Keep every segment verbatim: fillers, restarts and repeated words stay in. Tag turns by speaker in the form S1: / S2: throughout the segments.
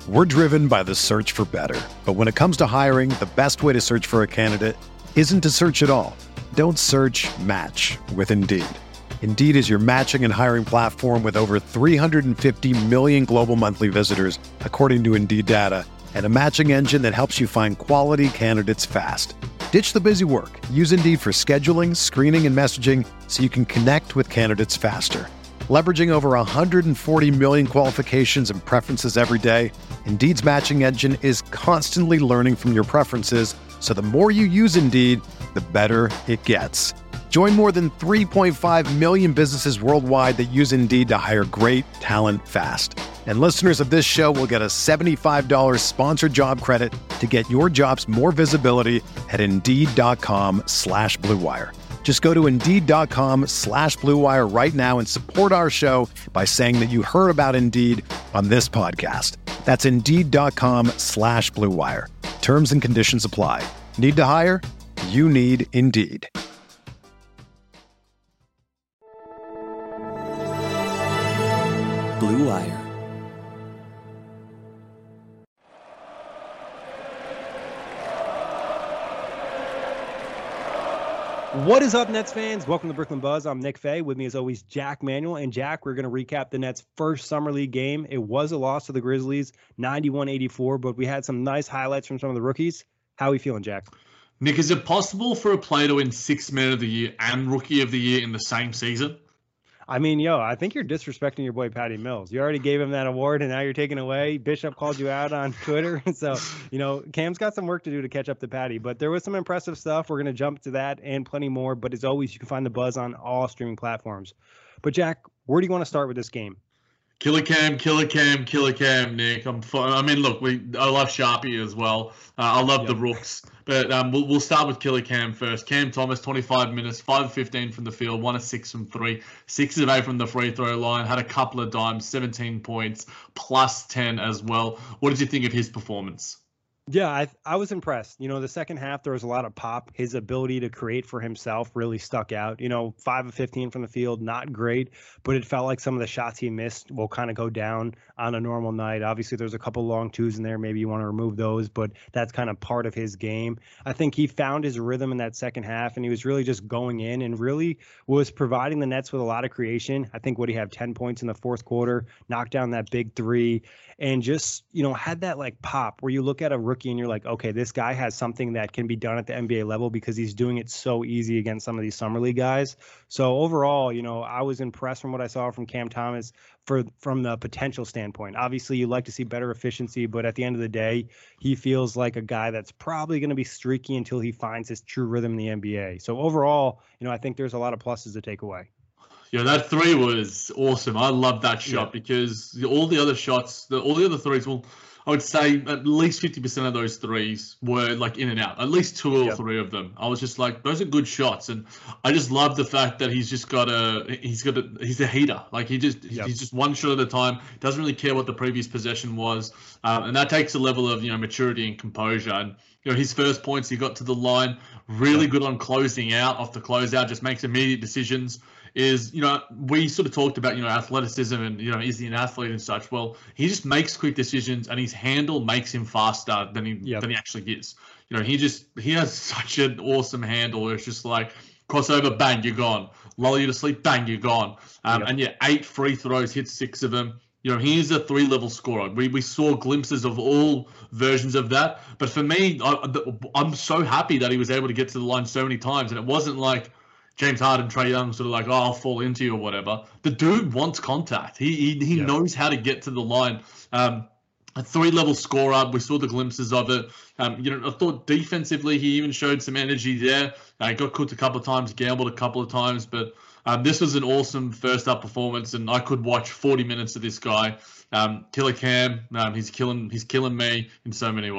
S1: We're driven by the search for better. But when it comes to hiring, the best way to search for a candidate isn't to search at all. Don't search, match with Indeed. Indeed is your matching and hiring platform with over three hundred fifty million global monthly visitors, according to Indeed data, and a matching engine that helps you find quality candidates fast. Ditch the busy work. Use Indeed for scheduling, screening, and messaging so you can connect with candidates faster. Leveraging over one hundred forty million qualifications and preferences every day, Indeed's matching engine is constantly learning from your preferences, so the more you use Indeed, the better it gets. Join more than three point five million businesses worldwide that use Indeed to hire great talent fast. And listeners of this show will get a seventy-five dollars sponsored job credit to get your jobs more visibility at Indeed.com slash Blue Wire. Just go to Indeed.com slash Blue Wire right now and support our show by saying that you heard about Indeed on this podcast. That's Indeed.com slash Blue Wire. Terms and conditions apply. Need to hire? You need Indeed.
S2: Blue Wire.
S3: What is up, Nets fans? Welcome to Brooklyn Buzz. I'm Nick Fay. With me, as always, Jack Manuel. And Jack, we're going to recap the Nets' first Summer League game. It was a loss to the Grizzlies, ninety-one eighty-four, but we had some nice highlights from some of the rookies. How are we feeling, Jack?
S4: Nick, is it possible for a player to win Sixth Man of the Year and Rookie of the Year in the same season?
S3: I mean, yo, I think you're disrespecting your boy Patty Mills. You already gave him that award, and now you're taking away. Bishop called you out on Twitter. So, you know, Cam's got some work to do to catch up to Patty. But there was some impressive stuff. We're going to jump to that and plenty more. But as always, you can find the Buzz on all streaming platforms. But, Jack, where do you want to start with this game?
S4: Killer Cam, Killer Cam, Killer Cam, Nick. I'm fun. I mean, look, we I love Sharpie as well. Uh, I love yep. the Rooks. But um, we'll, we'll start with Killer Cam first. Cam Thomas, twenty-five minutes, five of fifteen from the field, one of six from three, six of eight from the free throw line, had a couple of dimes, seventeen points, plus ten as well. What did you think of his performance?
S3: Yeah, I I was impressed. You know, the second half, there was a lot of pop. His ability to create for himself really stuck out. You know, five of fifteen from the field, not great, but it felt like some of the shots he missed will kind of go down on a normal night. Obviously, there's a couple long twos in there. Maybe you want to remove those, but that's kind of part of his game. I think he found his rhythm in that second half, and he was really just going in and really was providing the Nets with a lot of creation. I think what he had ten points in the fourth quarter, knocked down that big three, and just, you know, had that like pop where you look at a rookie and you're like, okay, this guy has something that can be done at the N B A level because he's doing it so easy against some of these summer league guys. So overall, you know, I was impressed from what I saw from Cam Thomas for from the potential standpoint. Obviously, you'd like to see better efficiency, but at the end of the day, he feels like a guy that's probably going to be streaky until he finds his true rhythm in the N B A. So overall, you know, I think there's a lot of pluses to take away.
S4: Yeah, that three was awesome. I love that shot
S3: yeah.
S4: because all the other shots, the, all the other threes, well, I would say at least fifty percent of those threes were like in and out, at least two or yep. three of them. I was just like, those are good shots. And I just love the fact that he's just got a, he's got a, he's a heater. Like he just, yep. he's just one shot at a time. Doesn't really care what the previous possession was. Um, and that takes a level of, you know, maturity and composure. And, you know, his first points, he got to the line, really yep. good on closing out, off the closeout, just makes immediate decisions. Is, you know, we sort of talked about, you know, athleticism and, you know, is he an athlete and such? Well, he just makes quick decisions and his handle makes him faster than he yep. than he actually is. You know, he just, he has such an awesome handle. It's just like crossover, bang, you're gone. Lull you to sleep, bang, you're gone. Um, yep. And yeah, eight free throws, hit six of them. You know, he is a three-level scorer. We we saw glimpses of all versions of that. But for me, I, I'm so happy that he was able to get to the line so many times. And it wasn't like James Harden, Trae Young, sort of like, oh, I'll fall into you or whatever. The dude wants contact. He he, he yeah. knows how to get to the line. Um, a three-level scorer. We saw the glimpses of it. Um, you know, I thought defensively he even showed some energy there. Uh, got cooked a couple of times, gambled a couple of times, but um, this was an awesome first-up performance, and I could watch forty minutes of this guy. Um, Killer Cam, um, he's killing he's killing me in so many ways.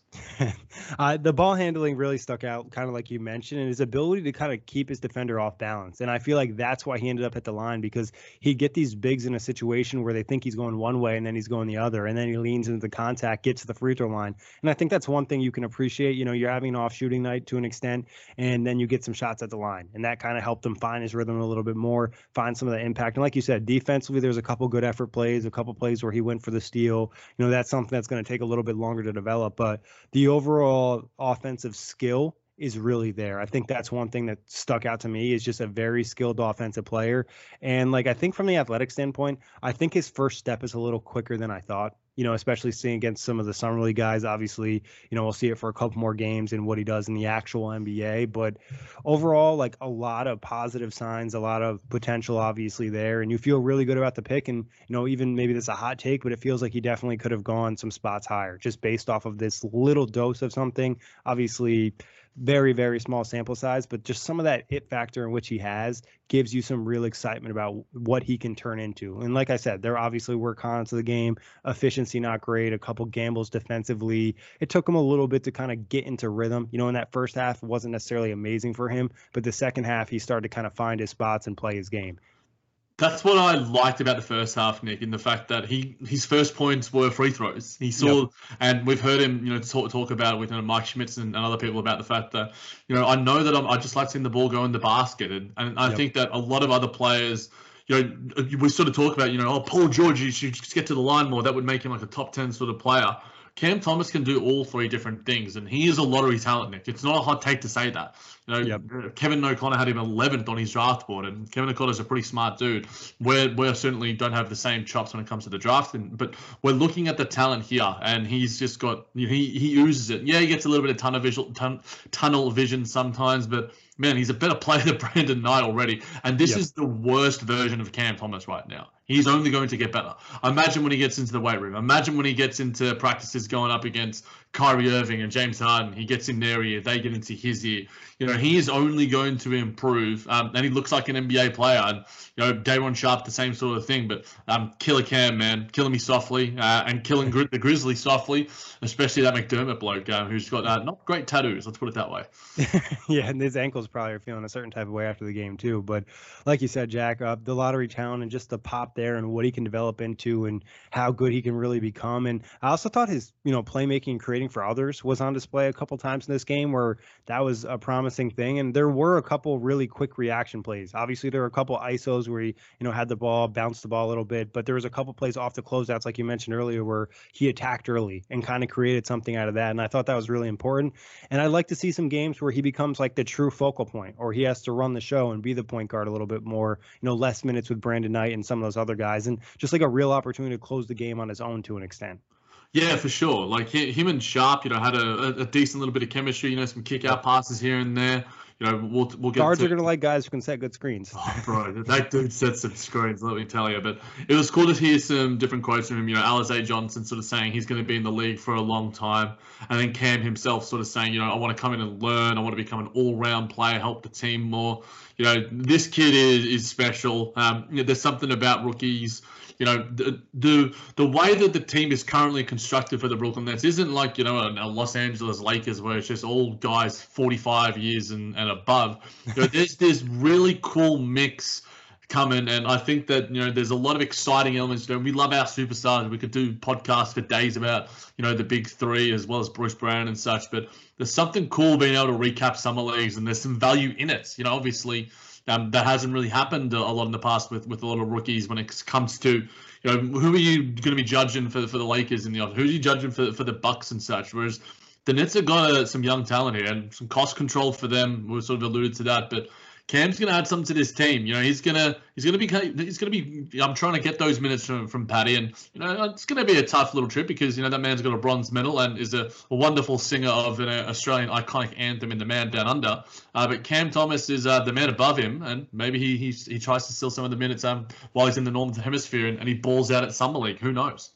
S3: uh, the ball handling really stuck out, kind of like you mentioned, and his ability to kind of keep his defender off balance. And I feel like that's why he ended up at the line, because he'd get these bigs in a situation where they think he's going one way and then he's going the other, and then he leans into the contact, gets to the free throw line. And I think that's one thing you can appreciate. You know, you're having an off shooting night to an extent, and then you get some shots at the line, and that kind of helped him find his rhythm a little bit more, find some of the impact. And like you said, defensively, there's a couple good effort plays, a couple plays where he went for the steal. You know, that's something that's going to take a little bit longer to develop, but the overall offensive skill is really there. I think that's one thing that stuck out to me, is just a very skilled offensive player. And like, I think from the athletic standpoint, I think his first step is a little quicker than I thought, you know, especially seeing against some of the summer league guys. Obviously, you know, we'll see it for a couple more games and what he does in the actual N B A, but overall, like, a lot of positive signs, a lot of potential obviously there. And you feel really good about the pick. And, you know, even maybe that's a hot take, but it feels like he definitely could have gone some spots higher just based off of this little dose of something. Obviously, very, very small sample size, but just some of that it factor in which he has gives you some real excitement about what he can turn into. And like I said, there obviously were cons to the game. Efficiency not great, a couple gambles defensively. It took him a little bit to kind of get into rhythm. You know, in that first half, it wasn't necessarily amazing for him, but the second half, he started to kind of find his spots and play his game.
S4: That's what I liked about the first half, Nick, in the fact that he his first points were free throws. He saw, yep. And we've heard him, you know, talk, talk about with you know, Mike Schmitz and, and other people about the fact that, you know, I know that I'm, I just like seeing the ball go in the basket, and, and I yep. think that a lot of other players, you know, we sort of talk about, you know, oh, Paul George, you should just get to the line more. That would make him like a top ten sort of player. Cam Thomas can do all three different things, and he is a lottery talent, Nick. It's not a hot take to say that. You know, yep. Kevin O'Connor had him eleventh on his draft board, and Kevin O'Connor's a pretty smart dude. We're, we certainly don't have the same chops when it comes to the drafting, but we're looking at the talent here, and he's just got, you know, he, he oozes it. Yeah, he gets a little bit of tunnel vision, tun, tunnel vision sometimes, but man, he's a better player than Brandon Knight already. And this yep. is the worst version of Cam Thomas right now. He's only going to get better. Imagine when he gets into the weight room. Imagine when he gets into practices going up against Kyrie Irving and James Harden. He gets in their ear. They get into his ear. You know, he is only going to improve. Um, and he looks like an N B A player. And, you know, Dayron Sharp, the same sort of thing. But um, Killer Cam, man, killing me softly uh, and killing Gri- the Grizzlies softly, especially that McDermott bloke um, who's got uh, not great tattoos. Let's put it that way.
S3: Yeah, and his ankles probably are feeling a certain type of way after the game, too. But like you said, Jack, uh, the lottery talent and just the pop there and what he can develop into and how good he can really become. And I also thought his, you know, playmaking and creating for others was on display a couple times in this game, where that was a promising thing. And there were a couple really quick reaction plays. Obviously, there were a couple I S Os where he, you know, had the ball, bounced the ball a little bit, but there was a couple plays off the closeouts, like you mentioned earlier, where he attacked early and kind of created something out of that. And I thought that was really important. And I'd like to see some games where he becomes like the true focal point, or he has to run the show and be the point guard a little bit more, you know, less minutes with Brandon Knight and some of those other guys, and just like a real opportunity to close the game on his own to an extent.
S4: Yeah, for sure. Like him and Sharp, you know, had a, a decent little bit of chemistry. You know, some kick-out passes here and there. You know, we'll we'll get
S3: guards
S4: to,
S3: are gonna like guys who can set good screens.
S4: Oh, bro, that dude set some screens. Let me tell you. But it was cool to hear some different quotes from him. You know, Alize Johnson sort of saying he's going to be in the league for a long time, and then Cam himself sort of saying, you know, I want to come in and learn. I want to become an all-round player, help the team more. You know, this kid is is special. Um, you know, there's something about rookies. You know, the, the the way that the team is currently constructed for the Brooklyn Nets isn't like, you know, a, a Los Angeles Lakers where it's just all guys forty-five years and, and above. You know, there's this really cool mix coming, and I think that, you know, there's a lot of exciting elements. You know, we love our superstars. We could do podcasts for days about, you know, the big three as well as Bruce Brown and such, but there's something cool being able to recap summer leagues, and there's some value in it. You know, obviously, Um, that hasn't really happened a lot in the past with, with a lot of rookies when it comes to, you know, who are you going to be judging for for the Lakers in the off? Who are you judging for for the Bucks and such? Whereas the Nets have got uh, some young talent here and some cost control for them. We sort of alluded to that, but Cam's going to add something to this team. You know, he's gonna he's gonna be he's gonna be. I'm trying to get those minutes from from Patty, and you know, it's going to be a tough little trip because you know that man's got a bronze medal and is a, a wonderful singer of an Australian iconic anthem in the Man Down Under. Uh, but Cam Thomas is uh, the man above him, and maybe he he he tries to steal some of the minutes um while he's in the Northern Hemisphere and, and he balls out at Summer League. Who knows?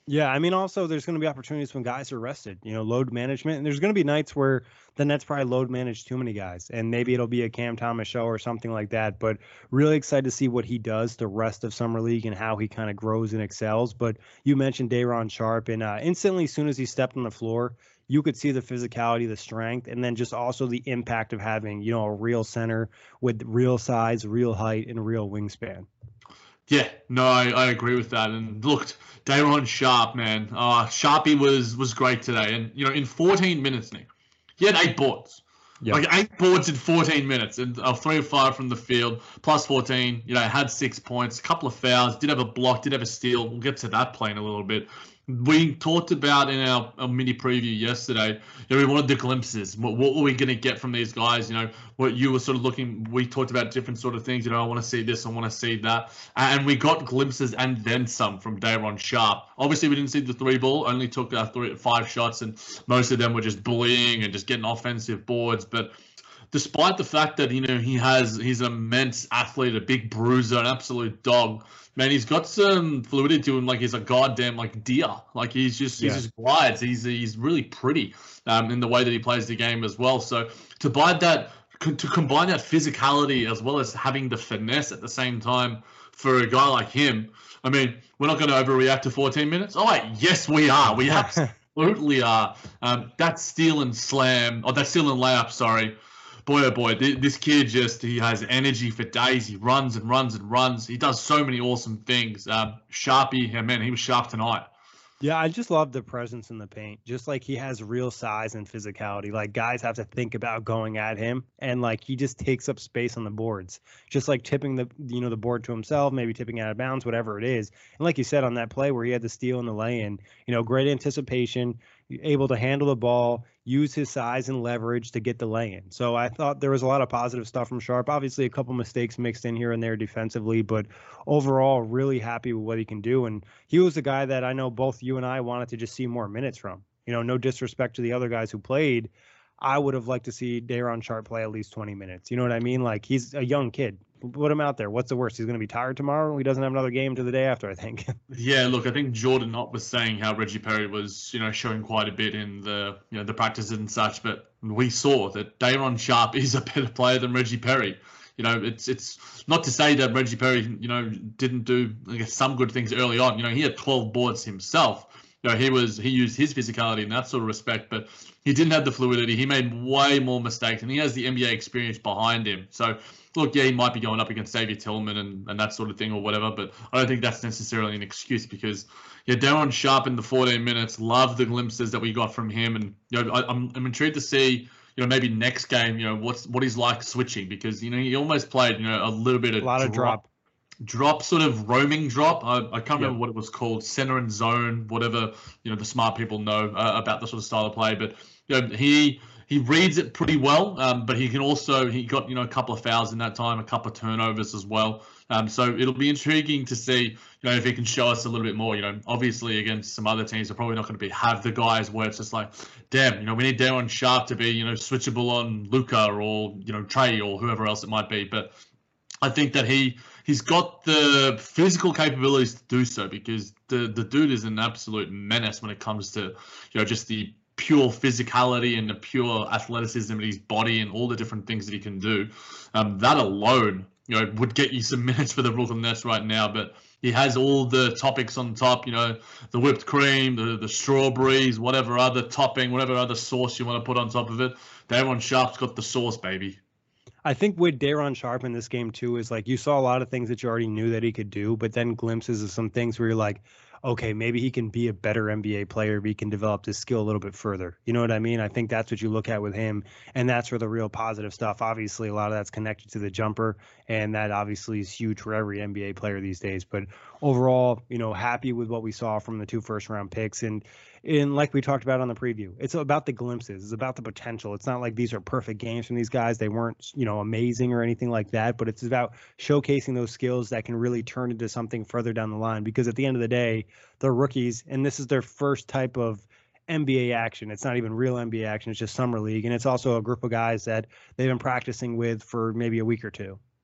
S3: Yeah, I mean, also there's going to be opportunities when guys are rested, you know, load management, and there's going to be nights where the Nets probably load manage too many guys, and maybe it'll be a Cam Thomas show or something like that. But really excited to see what he does the rest of summer league and how he kind of grows and excels. But you mentioned Day'Ron Sharpe, and uh, instantly, as soon as he stepped on the floor, you could see the physicality, the strength, and then just also the impact of having, you know, a real center with real size, real height, and real wingspan.
S4: Yeah, no, I, I agree with that. And looked, Day'Ron Sharpe, man, uh, Sharpie was was great today. And you know, in fourteen minutes, Nick, he had eight boards. Yep. Like eight boards in fourteen minutes, and uh, three or five from the field, plus fourteen. You know, had six points, a couple of fouls, did have a block, did have a steal. We'll get to that play in a little bit. We talked about in our, our mini preview yesterday, you know, we wanted the glimpses. What, what were we going to get from these guys? You know, what you were sort of looking, we talked about different sort of things. You know, I want to see this, I want to see that. And we got glimpses and then some from Day'Ron Sharpe. Obviously, we didn't see the three ball, only took uh, three, five shots, and most of them were just bullying and just getting offensive boards. But despite the fact that, you know, he has, he's an immense athlete, a big bruiser, an absolute dog, man, he's got some fluidity to him. Like he's a goddamn like deer. Like he's just yeah. he just glides. He's he's really pretty um, in the way that he plays the game as well. So to buy that, to combine that physicality as well as having the finesse at the same time for a guy like him, I mean, we're not going to overreact to fourteen minutes. Oh wait, yes we are. We absolutely are. Um, that steal and slam, or that steal and layup. Sorry. Boy, oh boy, this kid just, he has energy for days. He runs and runs and runs. He does so many awesome things. Um, Sharpie, yeah, man, he was sharp tonight.
S3: Yeah, I just love the presence in the paint. Just like he has real size and physicality. Like guys have to think about going at him, and like he just takes up space on the boards. Just like tipping the you know the board to himself, maybe tipping out of bounds, whatever it is. And like you said on that play where he had the steal and the lay-in, you know, great anticipation, able to handle the ball, use his size and leverage to get the lay-in. So I thought there was a lot of positive stuff from Sharpe. Obviously, a couple mistakes mixed in here and there defensively, but overall, really happy with what he can do. And he was the guy that I know both you and I wanted to just see more minutes from. You know, no disrespect to the other guys who played. I would have liked to see Day'Ron Sharpe play at least twenty minutes. You know what I mean? Like, he's a young kid. Put him out there. What's the worst? He's going to be tired tomorrow. He doesn't have another game to the day after, I think.
S4: Yeah, look, I think Jordan Knott was saying how Reggie Perry was, you know, showing quite a bit in the, you know, the practices and such. But we saw that Day'Ron Sharpe is a better player than Reggie Perry. You know, it's it's not to say that Reggie Perry, you know, didn't do, I guess, some good things early on. You know, he had twelve boards himself. You know, he was he used his physicality in that sort of respect, but he didn't have the fluidity. He made way more mistakes, and he has the N B A experience behind him. So, look, yeah, he might be going up against Xavier Tillman and, and that sort of thing or whatever, but I don't think that's necessarily an excuse because, yeah, Day'Ron Sharpe in the fourteen minutes, love the glimpses that we got from him, and you know, I, I'm I'm intrigued to see, you know, maybe next game, you know, what's what he's like switching because, you know, he almost played, you know, a little bit of
S3: a lot
S4: drop.
S3: of drop.
S4: Drop, sort of roaming drop. I, I can't remember yep. what it was called, center and zone, whatever, you know, the smart people know uh, about the sort of style of play. But, you know, he he reads it pretty well, um, but he can also, he got, you know, a couple of fouls in that time, a couple of turnovers as well. Um, so it'll be intriguing to see, you know, if he can show us a little bit more. You know, obviously against some other teams, they're probably not going to be have the guys where it's just like, damn, you know, we need Day'Ron Sharpe to be, you know, switchable on Luka or, you know, Trey or whoever else it might be. But I think that he he's got the physical capabilities to do so because the the dude is an absolute menace when it comes to, you know, just the pure physicality and the pure athleticism in his body and all the different things that he can do. Um, that alone, you know, would get you some minutes for the Brooklyn Nets right now. But he has all the topics on top, you know, the whipped cream, the the strawberries, whatever other topping, whatever other sauce you want to put on top of it. Day'Ron Sharpe's got the sauce, baby.
S3: I think with Day'Ron Sharpe in this game too is like you saw a lot of things that you already knew that he could do, but then glimpses of some things where you're like, okay, maybe he can be a better N B A player, but he can develop this skill a little bit further. You know what I mean? I think that's what you look at with him, and that's where the real positive stuff. Obviously, a lot of that's connected to the jumper, and that obviously is huge for every N B A player these days. But overall, you know, happy with what we saw from the two first-round picks, and and like we talked about on the preview, it's about the glimpses. It's about the potential. It's not like these are perfect games from these guys. They weren't, you know, amazing or anything like that, but it's about showcasing those skills that can really turn into something further down the line. Because at the end of the day, they're rookies, and this is their first type of N B A action. It's not even real N B A action. It's just summer league, and it's also a group of guys that they've been practicing with for maybe a week or two.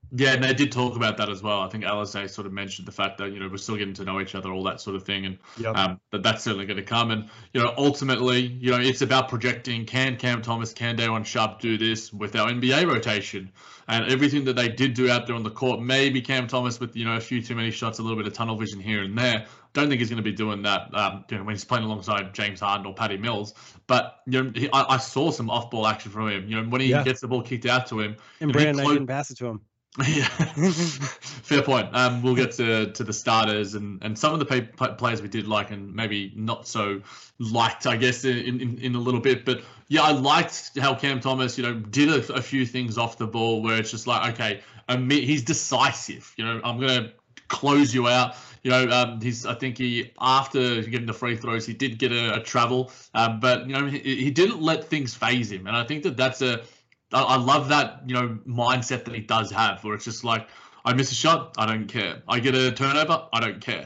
S4: Yeah, and they did talk about that as well. I think Alizé sort of mentioned the fact that, you know, we're still getting to know each other, all that sort of thing, and yep. um, that that's certainly going to come. And, you know, ultimately, you know, it's about projecting, can Cam Thomas, can Daron Sharp do this with our N B A rotation? And everything that they did do out there on the court, maybe Cam Thomas with, you know, a few too many shots, a little bit of tunnel vision here and there. Don't think he's going to be doing that, um, you know, when he's playing alongside James Harden or Patty Mills. But, you know, he, I, I saw some off-ball action from him. You know, when he yeah. gets the ball kicked out to him.
S3: And Brandon Knight didn't pass it to him.
S4: Yeah, fair point. Um, we'll get to, to the starters and, and some of the pay, players we did like and maybe not so liked, I guess, in, in, in a little bit. But yeah, I liked how Cam Thomas, you know, did a, a few things off the ball where it's just like, okay, um, he's decisive. You know, I'm gonna close you out. You know, um, he's. I think he after getting the free throws, he did get a, a travel, um, but you know, he, he didn't let things phase him, and I think that that's a. I love that, you know, mindset that he does have, where it's just like, I miss a shot, I don't care. I get a turnover, I don't care.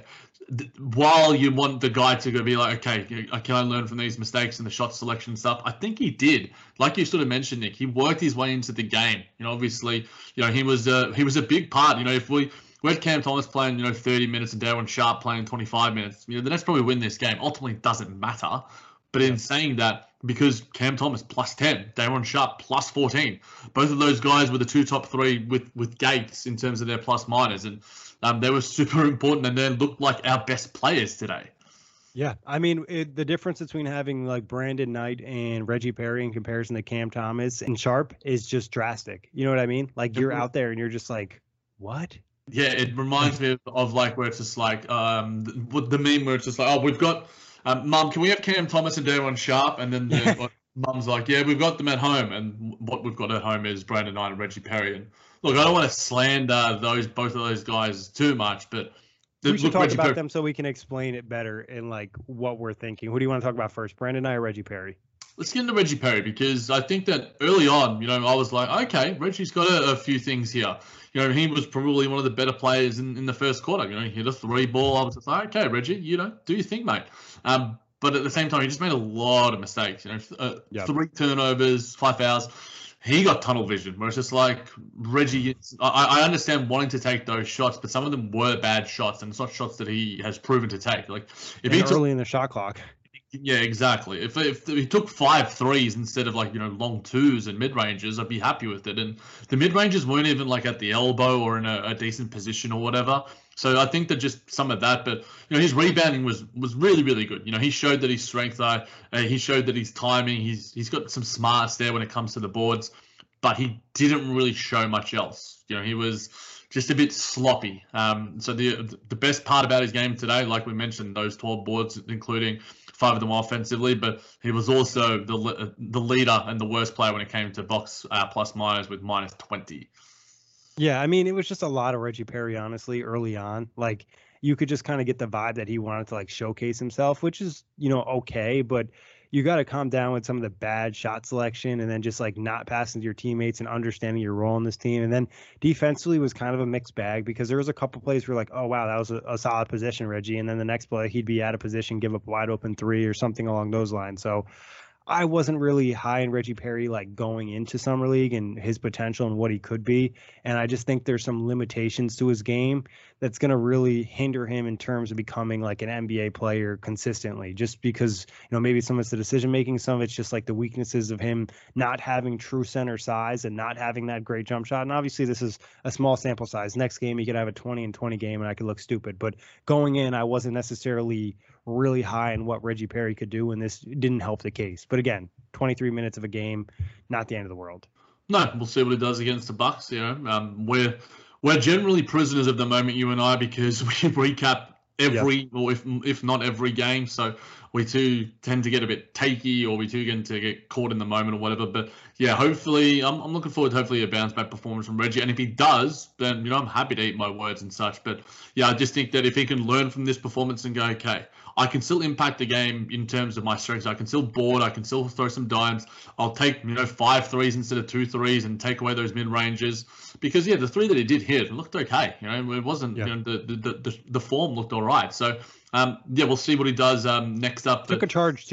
S4: While you want the guy to go be like, okay, can I learn from these mistakes and the shot selection stuff? I think he did. Like you sort of mentioned, Nick, he worked his way into the game. You know, obviously, you know, he was a, he was a big part. You know, if we, we had Cam Thomas playing, you know, thirty minutes and Daron Sharp playing twenty-five minutes, you know, the Nets probably win this game. Ultimately, it doesn't matter. But in saying that, because Cam Thomas plus ten, Daron Sharp plus fourteen, both of those guys were the two top three with, with Gates in terms of their plus minors, and um, they were super important and they looked like our best players today.
S3: Yeah, I mean, it, the difference between having like Brandon Knight and Reggie Perry in comparison to Cam Thomas and Sharp is just drastic. You know what I mean? Like you're out there and you're just like, what?
S4: Yeah, it reminds me of, of like where it's just like um the, the meme where it's just like, oh, we've got. Um, Mum, can we have Cam Thomas and Daron Sharp? And then the, Mum's like, yeah, we've got them at home. And what we've got at home is Brandon Knight and Reggie Perry. And look, I don't want to slander those both of those guys too much, but
S3: the, we should
S4: look,
S3: talk
S4: Reggie
S3: about
S4: Perry,
S3: them so we can explain it better and like what we're thinking. Who do you want to talk about first, Brandon Knight or Reggie Perry?
S4: Let's get into Reggie Perry, because I think that early on, you know, I was like, okay, Reggie's got a, a few things here. You know, he was probably one of the better players in, in the first quarter. You know, he hit a three ball. I was just like, okay, Reggie, you know, do your thing, mate. Um, But at the same time, he just made a lot of mistakes. You know, uh, yep. three turnovers, five fouls. He got tunnel vision, where it's just like Reggie. I, I understand wanting to take those shots, but some of them were bad shots, and it's not shots that he has proven to take. Like if
S3: and
S4: he
S3: early
S4: took,
S3: in the shot clock.
S4: Yeah, exactly. If if he took five threes instead of like, you know, long twos and mid ranges, I'd be happy with it. And the mid ranges weren't even like at the elbow or in a, a decent position or whatever. So I think that just some of that, but you know, his rebounding was was really really good. You know, he showed that his strength, uh, he showed that his timing. He's he's got some smarts there when it comes to the boards, but he didn't really show much else. You know, he was just a bit sloppy. Um, so the the best part about his game today, like we mentioned, those twelve boards, including five of them offensively, but he was also the the leader and the worst player when it came to box uh, plus minus with minus twenty.
S3: Yeah, I mean, it was just a lot of Reggie Perry, honestly, early on. Like, you could just kind of get the vibe that he wanted to, like, showcase himself, which is, you know, okay. But you got to calm down with some of the bad shot selection and then just, like, not passing to your teammates and understanding your role in this team. And then defensively was kind of a mixed bag, because there was a couple plays where, like, oh, wow, that was a, a solid position, Reggie. And then the next play, he'd be out of position, give up a wide open three or something along those lines. So I wasn't really high in Reggie Perry, like going into Summer League and his potential and what he could be. And I just think there's some limitations to his game that's going to really hinder him in terms of becoming like an N B A player consistently, just because, you know, maybe some of it's the decision making, some of it's just like the weaknesses of him not having true center size and not having that great jump shot. And obviously this is a small sample size. Next game, he could have a twenty and twenty game and I could look stupid, but going in, I wasn't necessarily really high in what Reggie Perry could do, and this didn't help the case. But again, twenty-three minutes of a game, not the end of the world.
S4: No, we'll see what he does against the Bucks. You know, um, we're we're generally prisoners of the moment, you and I, because we recap every, yep. or if if not every game. So we too tend to get a bit takey, or we too tend to get caught in the moment or whatever. But yeah, hopefully, I'm I'm looking forward to hopefully a bounce back performance from Reggie. And if he does, then you know I'm happy to eat my words and such. But yeah, I just think that if he can learn from this performance and go, okay, I can still impact the game in terms of my strengths. I can still board. I can still throw some dimes. I'll take, you know, five threes instead of two threes and take away those mid ranges. Because yeah, the three that he did hit looked okay. You know, it wasn't. Yeah. You know, the, the the the form looked all right. So um, yeah, we'll see what he does um next up.
S3: Took a charge too.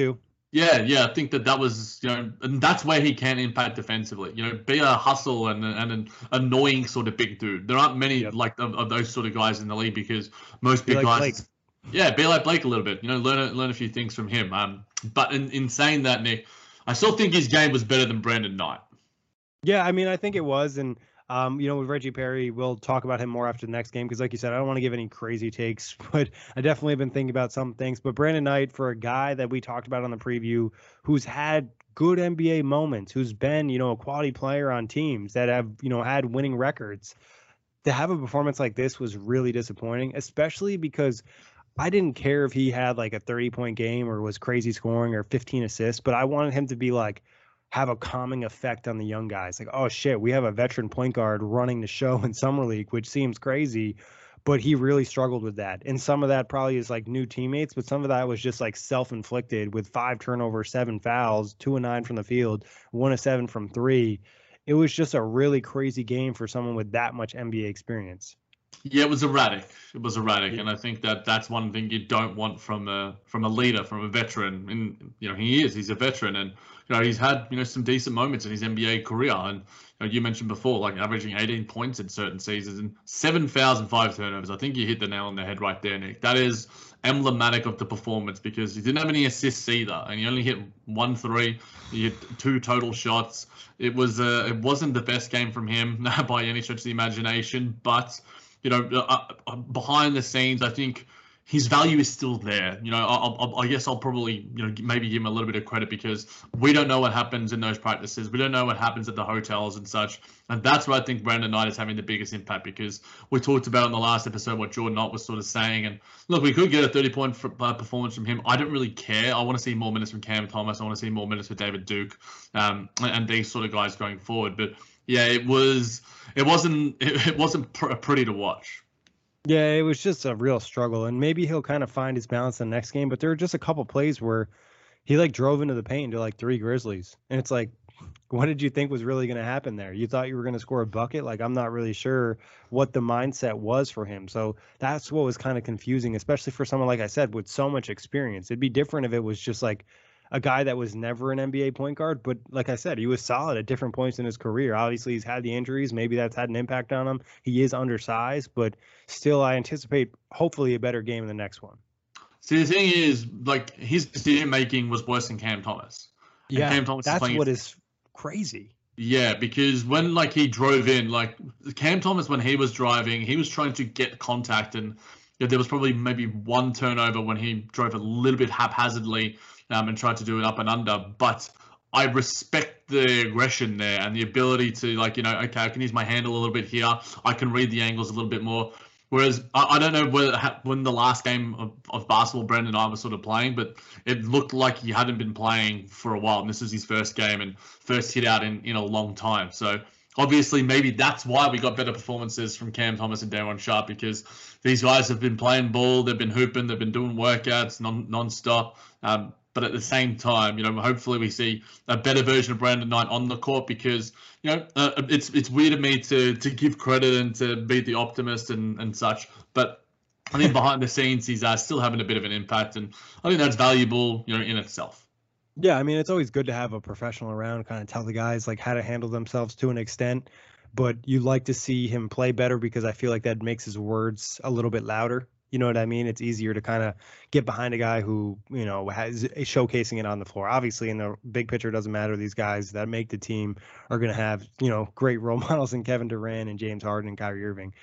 S4: Yeah, yeah, I think that that was, you know, and that's where he can impact defensively. You know, be a hustle and, and an annoying sort of big dude. There aren't many yep. like of, of those sort of guys in the league because most be big like guys, Blake. yeah, be like Blake a little bit. You know, learn a, learn a few things from him. Um, but in, in saying that, Nick, I still think his game was better than Brandon Knight.
S3: Yeah, I mean, I think it was, and. Um, you know, with Reggie Perry, we'll talk about him more after the next game because, like you said, I don't want to give any crazy takes, but I definitely have been thinking about some things. But Brandon Knight, for a guy that we talked about on the preview, who's had good N B A moments, who's been, you know, a quality player on teams that have, you know, had winning records, to have a performance like this was really disappointing, especially because I didn't care if he had like a thirty-point game or was crazy scoring or fifteen assists, but I wanted him to be like, have a calming effect on the young guys. Like, oh shit, we have a veteran point guard running the show in Summer League, which seems crazy, but he really struggled with that. And some of that probably is like new teammates, but some of that was just like self-inflicted with five turnovers, seven fouls, two and nine from the field, one of seven from three. It was just a really crazy game for someone with that much N B A experience.
S4: Yeah, it was erratic. It was erratic, and I think that that's one thing you don't want from a from a leader, from a veteran. And you know, he is. He's a veteran, and you know, he's had you know some decent moments in his N B A career. And you know, you mentioned before, like averaging eighteen points in certain seasons and seven fouls and five turnovers. I think you hit the nail on the head right there, Nick. That is emblematic of the performance because he didn't have any assists either, and he only hit one three. He hit two total shots. It was uh, it wasn't the best game from him by any stretch of the imagination, but. You know, uh, behind the scenes, I think his value is still there. You know, I, I, I guess I'll probably, you know, maybe give him a little bit of credit because we don't know what happens in those practices. We don't know what happens at the hotels and such. And that's where I think Brandon Knight is having the biggest impact because we talked about in the last episode what Jordan Knott was sort of saying. And look, we could get a thirty-point performance from him. I don't really care. I want to see more minutes from Cam Thomas. I want to see more minutes for David Duke um, and, and these sort of guys going forward. But yeah, it was. It wasn't. It, it wasn't pr- pretty to watch.
S3: Yeah, it was just a real struggle, and maybe he'll kind of find his balance in the next game. But there were just a couple plays where he like drove into the paint to like three Grizzlies, and it's like, what did you think was really going to happen there? You thought you were going to score a bucket? Like, I'm not really sure what the mindset was for him. So that's what was kind of confusing, especially for someone like I said with so much experience. It'd be different if it was just like a guy that was never an N B A point guard, but like I said, he was solid at different points in his career. Obviously, he's had the injuries. Maybe that's had an impact on him. He is undersized, but still, I anticipate hopefully a better game in the next one.
S4: See, the thing is, like, his decision-making was worse than Cam Thomas. And
S3: yeah,
S4: Cam Thomas
S3: that's
S4: is
S3: what is crazy.
S4: Yeah, because when, like, he drove in, like, Cam Thomas, when he was driving, he was trying to get contact, and you know, there was probably maybe one turnover when he drove a little bit haphazardly, Um, and tried to do it up and under, but I respect the aggression there and the ability to, like, you know, okay, I can use my hand a little bit here. I can read the angles a little bit more. Whereas I, I don't know whether, when the last game of, of basketball Brandon and I was sort of playing, but it looked like he hadn't been playing for a while. And this is his first game and first hit out in, in a long time. So obviously maybe that's why we got better performances from Cam Thomas and Daron Sharp, because these guys have been playing ball, they've been hooping, they've been doing workouts non nonstop. Um, But at the same time, you know, hopefully we see a better version of Brandon Knight on the court because, you know, uh, it's it's weird of me to to give credit and to be the optimist and, and such. But I think behind the scenes, he's uh, still having a bit of an impact. And I think that's valuable, you know, in itself.
S3: Yeah, I mean, it's always good to have a professional around, kind of tell the guys like how to handle themselves to an extent. But you like to see him play better because I feel like that makes his words a little bit louder. You know what I mean? It's easier to kind of get behind a guy who, you know, has showcasing it on the floor. Obviously, in the big picture, it doesn't matter. These guys that make the team are going to have, you know, great role models in Kevin Durant and James Harden and Kyrie Irving.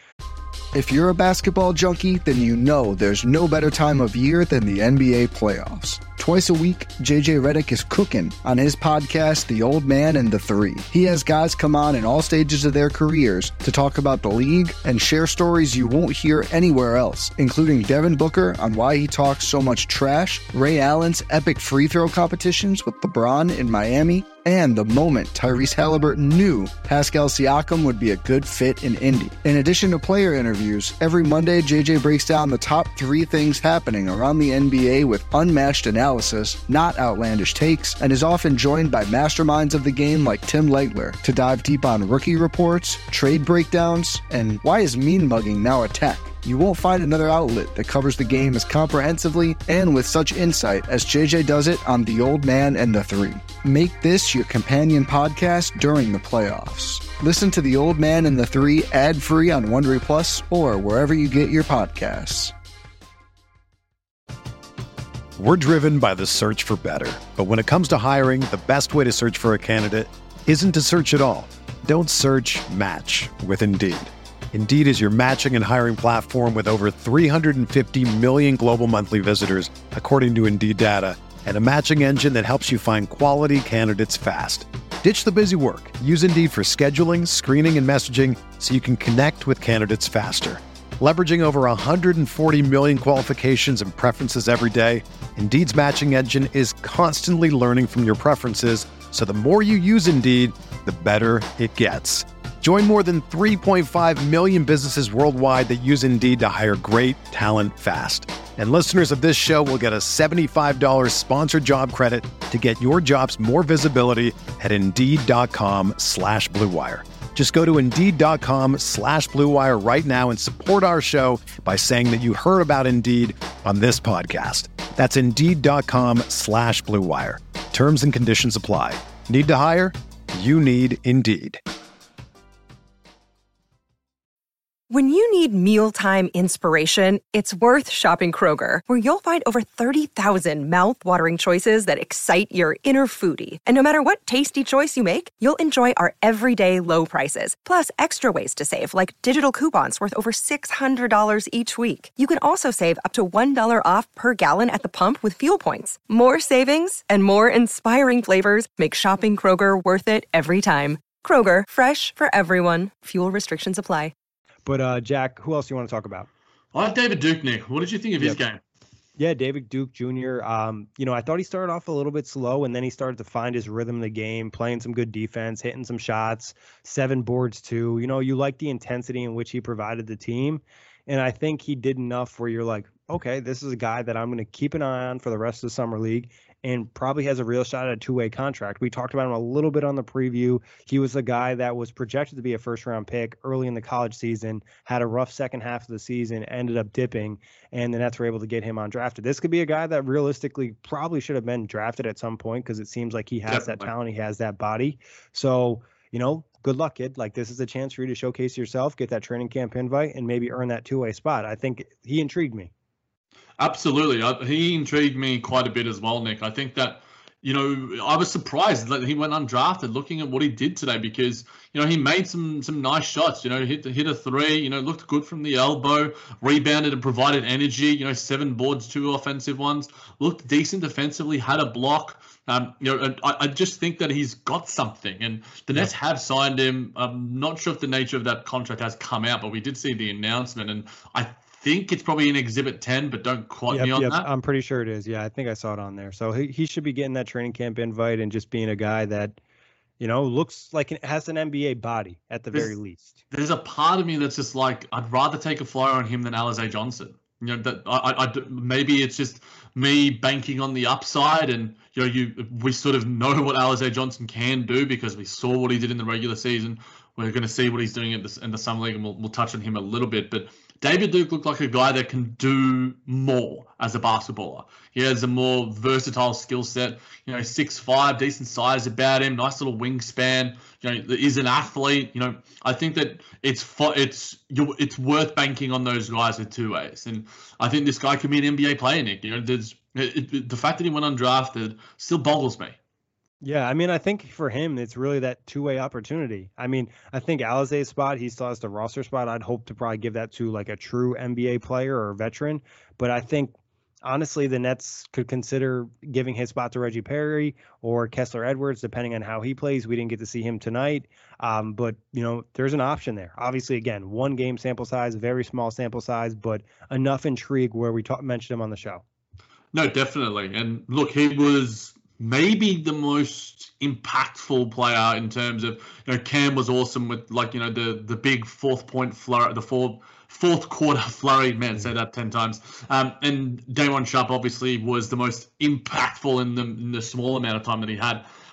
S2: If you're a basketball junkie, then you know there's no better time of year than the N B A playoffs. Twice a week, J J Redick is cooking on his podcast, The Old Man and the Three. He has guys come on in all stages of their careers to talk about the league and share stories you won't hear anywhere else, including Devin Booker on why he talks so much trash, Ray Allen's epic free throw competitions with LeBron in Miami, and the moment Tyrese Halliburton knew Pascal Siakam would be a good fit in Indy. In addition to player interviews, every Monday J J breaks down the top three things happening around the N B A with unmatched analysis, not outlandish takes, and is often joined by masterminds of the game like Tim Legler to dive deep on rookie reports, trade breakdowns, and why is mean mugging now a tech. You won't find another outlet that covers the game as comprehensively and with such insight as J J does it on The Old Man and the Three. Make this your companion podcast during the playoffs. Listen to The Old Man and the Three ad-free on Wondery Plus or wherever you get your podcasts.
S1: We're driven by the search for better. But when it comes to hiring, the best way to search for a candidate isn't to search at all. Don't search, match with Indeed. Indeed is your matching and hiring platform with over three hundred fifty million global monthly visitors, according to Indeed data, and a matching engine that helps you find quality candidates fast. Ditch the busy work. Use Indeed for scheduling, screening, and messaging so you can connect with candidates faster. Leveraging over one hundred forty million qualifications and preferences every day, Indeed's matching engine is constantly learning from your preferences, so the more you use Indeed, the better it gets. Join more than three point five million businesses worldwide that use Indeed to hire great talent fast. And listeners of this show will get a seventy-five dollars sponsored job credit to get your jobs more visibility at Indeed.com slash Blue Wire. Just go to Indeed.com slash Blue Wire right now and support our show by saying that you heard about Indeed on this podcast. That's Indeed.com slash Blue Wire. Terms and conditions apply. Need to hire? You need Indeed.
S5: When you need mealtime inspiration, it's worth shopping Kroger, where you'll find over thirty thousand mouth-watering choices that excite your inner foodie. And no matter what tasty choice you make, you'll enjoy our everyday low prices, plus extra ways to save, like digital coupons worth over six hundred dollars each week. You can also save up to one dollar off per gallon at the pump with fuel points. More savings and more inspiring flavors make shopping Kroger worth it every time. Kroger, fresh for everyone. Fuel restrictions apply.
S3: But uh, Jack, who else do you want to talk about?
S4: I have David Duke, Nick. What did you think of yep. his game?
S3: Yeah, David Duke Junior Um, you know, I thought he started off a little bit slow, and then he started to find his rhythm in the game, playing some good defense, hitting some shots, seven boards too. You know, you like the intensity in which he provided the team. And I think he did enough where you're like, okay, this is a guy that I'm going to keep an eye on for the rest of the summer league and probably has a real shot at a two-way contract. We talked about him a little bit on the preview. He was a guy that was projected to be a first-round pick early in the college season, had a rough second half of the season, ended up dipping, and the Nets were able to get him undrafted. This could be a guy that realistically probably should have been drafted at some point because it seems like he has Definitely. that talent, he has that body. So, you know, good luck, kid. Like, this is a chance for you to showcase yourself, get that training camp invite, and maybe earn that two-way spot. I think he intrigued me.
S4: Absolutely. I, he intrigued me quite a bit as well, Nick. I think that, you know, I was surprised that he went undrafted looking at what he did today because, you know, he made some some nice shots, you know, hit hit a three, you know, looked good from the elbow, rebounded and provided energy, you know, seven boards, two offensive ones, looked decent defensively, had a block. Um, you know, I, I just think that he's got something, and the Nets yeah. have signed him. I'm not sure if the nature of that contract has come out, but we did see the announcement, and I think it's probably in Exhibit ten, but don't quote
S3: yep,
S4: me on
S3: yep.
S4: that.
S3: I'm pretty sure it is. Yeah, I think I saw it on there. So he, he should be getting that training camp invite and just being a guy that, you know, looks like it has an N B A body at the
S4: there's,
S3: very least.
S4: There's a part of me that's just like, I'd rather take a flyer on him than Alize Johnson. You know, that I, I, I, maybe it's just me banking on the upside, and you know, you we sort of know what Alize Johnson can do because we saw what he did in the regular season. We're going to see what he's doing in the, in the summer league, and we'll, we'll touch on him a little bit. But David Duke looked like a guy that can do more as a basketballer. He has a more versatile skill set. You know, six five, decent size about him, nice little wingspan. You know, he's an athlete. You know, I think that it's it's it's worth banking on those guys with two ways. And I think this guy could be an N B A player, Nick. You know, there's it, it, the fact that he went undrafted still boggles me.
S3: Yeah, I mean, I think for him, it's really that two-way opportunity. I mean, I think Alize's spot, he still has the roster spot. I'd hope to probably give that to like a true N B A player or a veteran. But I think, honestly, the Nets could consider giving his spot to Reggie Perry or Kessler Edwards, depending on how he plays. We didn't get to see him tonight. Um, but, you know, there's an option there. Obviously, again, one game sample size, very small sample size, but enough intrigue where we talk, mentioned him on the show.
S4: No, definitely. And look, he was maybe the most impactful player in terms of, you know, Cam was awesome with, like, you know, the the big fourth point flurry, the fourth fourth quarter flurry, man, say that ten times. Um, and Daron Sharp obviously was the most impactful in the in the small amount of time that he had.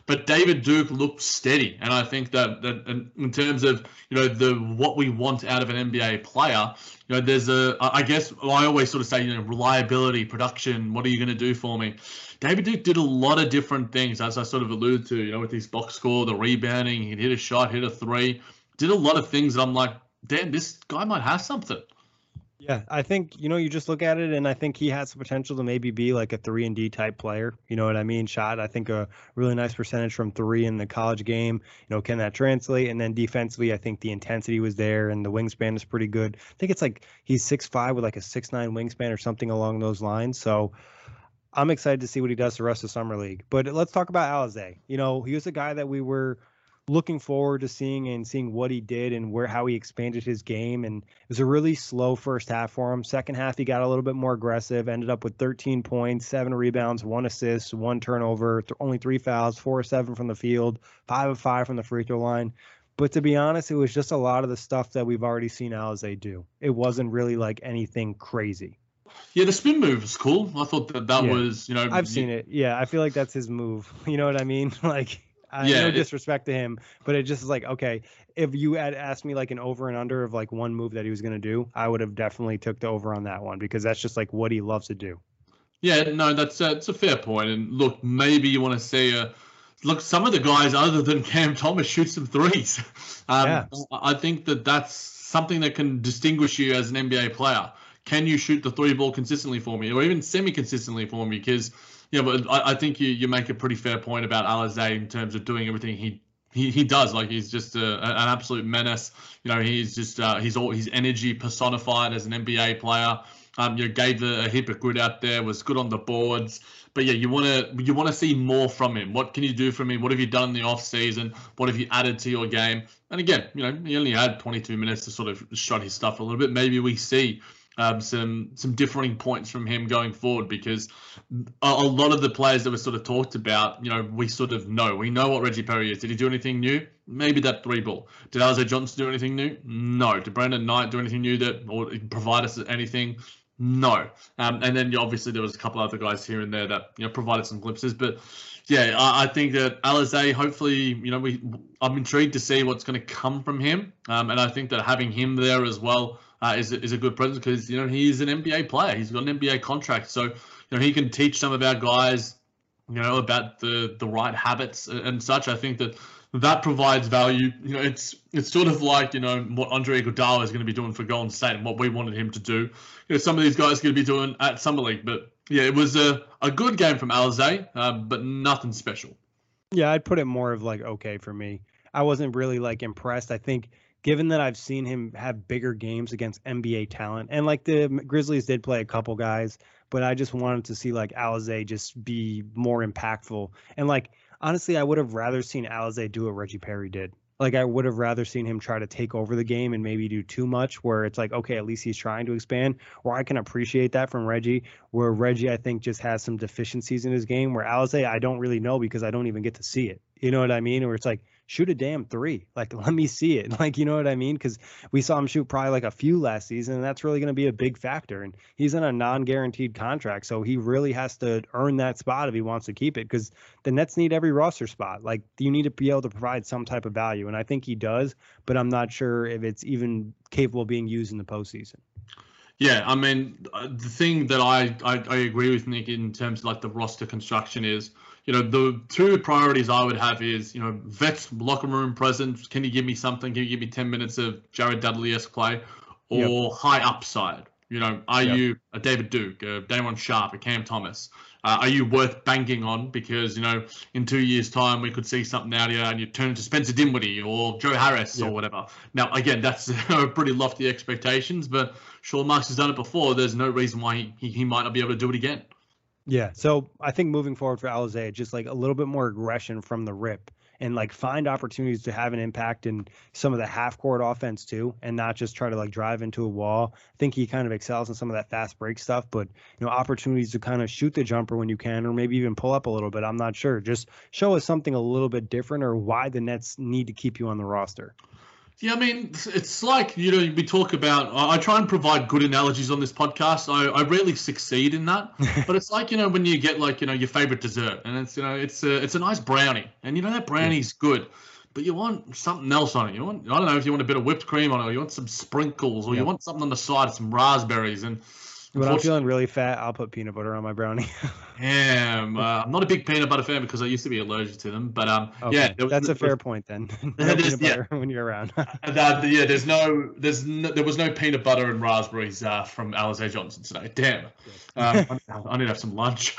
S4: but David Duke looked steady, and I think that that in terms of you know the what we want out of an N B A player, you know, there's a I guess I always sort of say you know reliability, production. What are you going to do for me? David Duke did a lot of different things, as I sort of alluded to. You know, with his box score, the rebounding, he'd hit a shot, hit a three, did a lot of things that I'm like, damn, this guy might have something.
S3: Yeah, I think, you know, you just look at it and I think he has the potential to maybe be like a three and D type player. You know what I mean? Shot, I think a really nice percentage from three in the college game. You know, can that translate? And then defensively, I think the intensity was there and the wingspan is pretty good. I think it's like he's six five with like a six nine wingspan or something along those lines. So I'm excited to see what he does the rest of Summer League. But let's talk about Alizé. You know, he was a guy that we were looking forward to seeing and seeing what he did and where how he expanded his game. And it was a really slow first half for him. Second half, he got a little bit more aggressive, ended up with thirteen points, seven rebounds, one assist, one turnover, th- only three fouls, four or seven from the field, five of five from the free throw line. But to be honest, it was just a lot of the stuff that we've already seen Alizé do. It wasn't really like anything crazy.
S4: Yeah, the spin move was cool. I thought that that
S3: yeah.
S4: was, you know.
S3: I've seen it. Yeah, I feel like that's his move. You know what I mean? Like, I,
S4: yeah,
S3: no disrespect to him, but it just is like, okay, if you had asked me like an over and under of like one move that he was going to do, I would have definitely took the over on that one because that's just like what he loves to do.
S4: Yeah, no, that's a, it's a fair point. And look, maybe you want to see a look. Some of the guys other than Cam Thomas shoot some threes. Um,
S3: yeah.
S4: I think that that's something that can distinguish you as an N B A player. Can you shoot the three ball consistently for me, or even semi-consistently for me? Because yeah, but I, I think you, you make a pretty fair point about Alizé in terms of doing everything he he, he does. Like he's just a, an absolute menace. You know, he's just uh, he's all his energy personified as an N B A player. Um, you know, gave a, a heap of good out there. Was good on the boards. But yeah, you want to you want to see more from him. What can you do from him? What have you done in the off season? What have you added to your game? And again, you know, he only had twenty-two minutes to sort of shut his stuff a little bit. Maybe we see. Um, some some differing points from him going forward because a, a lot of the players that were sort of talked about, you know, we sort of know. We know what Reggie Perry is. Did he do anything new? Maybe that three ball. Did Alizé Johnson do anything new? No. Did Brandon Knight do anything new that or provide us anything? No. Um, and then obviously there was a couple other guys here and there that you know provided some glimpses, but yeah, I, I think that Alizé, hopefully, you know, we I'm intrigued to see what's going to come from him, um, and I think that having him there as well. Uh, is is a good presence because you know he's an N B A player. He's got an N B A contract, so you know he can teach some of our guys, you know, about the the right habits and such. I think that that provides value. You know, it's it's sort of like you know what Andre Iguodala is going to be doing for Golden State and what we wanted him to do. You know, some of these guys are going to be doing at Summer League, but yeah, it was a a good game from Alizé, uh, but nothing special.
S3: Yeah, I'd put it more of like okay for me. I wasn't really like impressed. I think. Given that I've seen him have bigger games against N B A talent, and like the Grizzlies did play a couple guys, but I just wanted to see like Alizé just be more impactful. And like honestly, I would have rather seen Alizé do what Reggie Perry did. Like I would have rather seen him try to take over the game and maybe do too much where it's like, okay, at least he's trying to expand. Or I can appreciate that from Reggie, where Reggie I think just has some deficiencies in his game where Alizé I don't really know because I don't even get to see it. You know what I mean? Where it's like, shoot a damn three. Like, let me see it. Like, you know what I mean? Because we saw him shoot probably like a few last season, and that's really going to be a big factor. And he's in a non-guaranteed contract, so he really has to earn that spot if he wants to keep it because the Nets need every roster spot. Like, you need to be able to provide some type of value, and I think he does, but I'm not sure if it's even capable of being used in the postseason.
S4: Yeah, I mean, the thing that I, I, I agree with Nick in terms of like the roster construction is, you know, the two priorities I would have is, you know, vets locker room presence. Can you give me something? Can you give me ten minutes of Jared Dudley-esque play or yep. high upside? You know, are yep. you a David Duke, a Daron Sharp, a Cam Thomas? Uh, are you worth banking on? Because, you know, in two years' time, we could see something out here and you turn into Spencer Dinwiddie or Joe Harris yep. or whatever. Now, again, that's pretty lofty expectations, but Sean Marks has done it before. There's no reason why he, he, he might not be able to do it again.
S3: Yeah, so I think moving forward for Alizé, just like a little bit more aggression from the rip and like find opportunities to have an impact in some of the half court offense too, and not just try to like drive into a wall. I think he kind of excels in some of that fast break stuff, but you know, opportunities to kind of shoot the jumper when you can, or maybe even pull up a little bit. I'm not sure. Just show us something a little bit different or why the Nets need to keep you on the roster.
S4: Yeah, I mean, it's like, you know, we talk about, I try and provide good analogies on this podcast. I, I rarely succeed in that, but it's like, you know, when you get like, you know, your favorite dessert and it's, you know, it's a, it's a nice brownie and, you know, that brownie's good, but you want something else on it. You want, I don't know if you want a bit of whipped cream on it, or you want some sprinkles, or yep. you want something on the side, some raspberries. And
S3: when I'm feeling really fat, I'll put peanut butter on my brownie.
S4: Yeah, um, uh, I'm not a big peanut butter fan because I used to be allergic to them. But um, okay. yeah,
S3: was, that's a fair point then. No peanut butter yeah. when you're around.
S4: that, yeah, there's no, there's no, there was no peanut butter and raspberries uh, from Alize Johnson today. Damn, um, I, I need to have some lunch.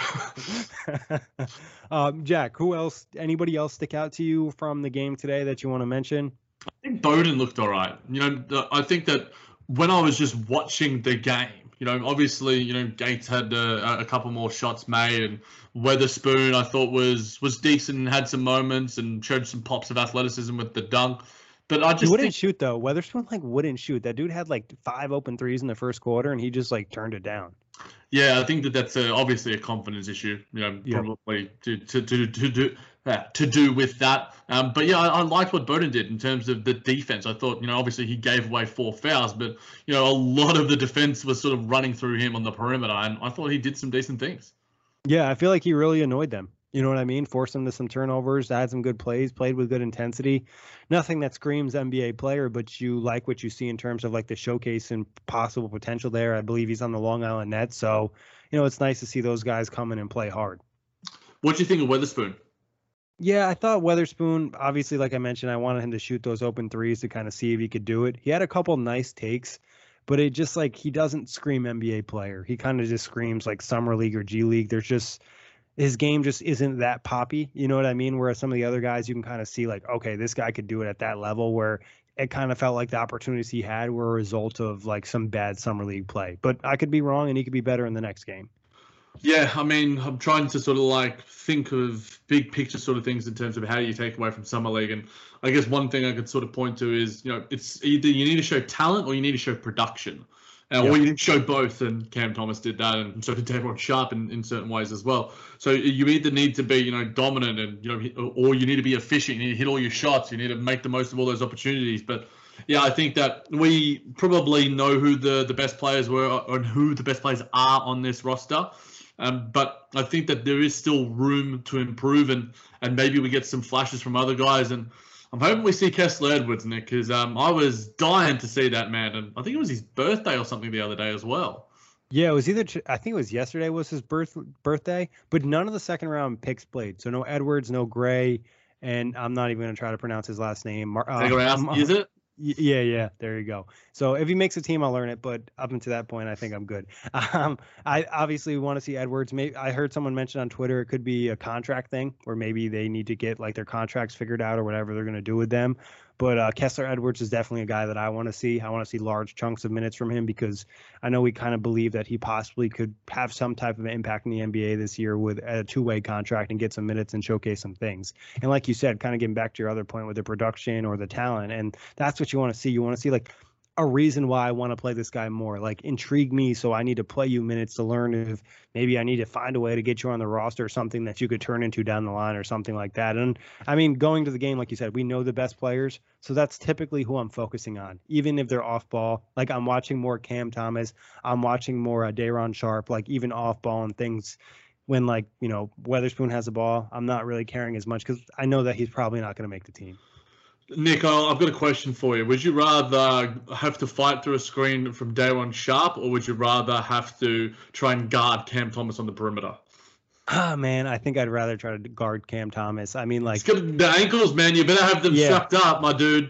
S3: um, Jack, who else? Anybody else stick out to you from the game today that you want to mention?
S4: I think Bowden looked all right. You know, the, I think that when I was just watching the game. You know, obviously, you know, Gates had uh, a couple more shots made, and Weatherspoon I thought was was decent and had some moments and showed some pops of athleticism with the dunk. But I just
S3: he wouldn't
S4: think...
S3: shoot though. Weatherspoon like wouldn't shoot. That dude had like five open threes in the first quarter, and he just like turned it down.
S4: Yeah, I think that that's a, obviously a confidence issue. You know, yeah. probably to to to to do. Uh, to do with that. Um, but yeah, I, I liked what Bowden did in terms of the defense. I thought, you know, obviously he gave away four fouls, but, you know, a lot of the defense was sort of running through him on the perimeter, and I thought he did some decent things.
S3: Yeah, I feel like he really annoyed them. You know what I mean? Forced them to some turnovers, had some good plays, played with good intensity. Nothing that screams N B A player, but you like what you see in terms of like the showcase and possible potential there. I believe he's on the Long Island Nets. So, you know, it's nice to see those guys come in and play hard.
S4: What do you think of Weatherspoon?
S3: Yeah, I thought Weatherspoon, obviously, like I mentioned, I wanted him to shoot those open threes to kind of see if he could do it. He had a couple nice takes, but it just like he doesn't scream N B A player. He kind of just screams like Summer League or G League. There's just his game just isn't that poppy. You know what I mean? Whereas some of the other guys, you can kind of see like, okay, this guy could do it at that level, where it kind of felt like the opportunities he had were a result of like some bad Summer League play. But I could be wrong, and he could be better in the next game.
S4: Yeah, I mean, I'm trying to sort of like think of big picture sort of things in terms of how you take away from Summer League. And I guess one thing I could sort of point to is, you know, it's either you need to show talent or you need to show production. Uh, yeah. Or you need to show both, and Cam Thomas did that, and so did Day'Ron Sharpe in, in certain ways as well. So you either need to be, you know, dominant, and, you know, or you need to be efficient. You need to hit all your shots. You need to make the most of all those opportunities. But yeah, I think that we probably know who the, the best players were and who the best players are on this roster. Um, but I think that there is still room to improve, and, and maybe we get some flashes from other guys. And I'm hoping we see Kessler Edwards, Nick, because um, I was dying to see that man. And I think it was his birthday or something the other day as well.
S3: Yeah, it was either, I think it was yesterday was his birth birthday, but none of the second round picks played. So no Edwards, no Gray, and I'm not even going to try to pronounce his last name. Uh,
S4: um, is it?
S3: Yeah, yeah, there you go. So if he makes a team, I'll learn it. But up until that point, I think I'm good. Um, I obviously want to see Edwards. Maybe I heard someone mention on Twitter it could be a contract thing, where maybe they need to get like their contracts figured out or whatever they're going to do with them. But uh, Kessler Edwards is definitely a guy that I want to see. I want to see large chunks of minutes from him, because I know we kind of believe that he possibly could have some type of impact in the N B A this year with a two-way contract and get some minutes and showcase some things. And like you said, kind of getting back to your other point with the production or the talent, and that's what you want to see. You want to see like a reason why I want to play this guy more, like intrigue me. So I need to play you minutes to learn if maybe I need to find a way to get you on the roster or something that you could turn into down the line or something like that. And I mean, going to the game, like you said, we know the best players. So that's typically who I'm focusing on, even if they're off ball. Like I'm watching more Cam Thomas. I'm watching more uh, Day'Ron Sharpe, like even off ball and things. When like, you know, Weatherspoon has the ball, I'm not really caring as much because I know that he's probably not going to make the team.
S4: Nick, I've got a question for you. Would you rather have to fight through a screen from Day'Ron Sharpe, or would you rather have to try and guard Cam Thomas on the perimeter?
S3: Ah, oh, man, I think I'd rather try to guard Cam Thomas. I mean, like...
S4: It's got the ankles, man. You better have them yeah. shucked up, my dude.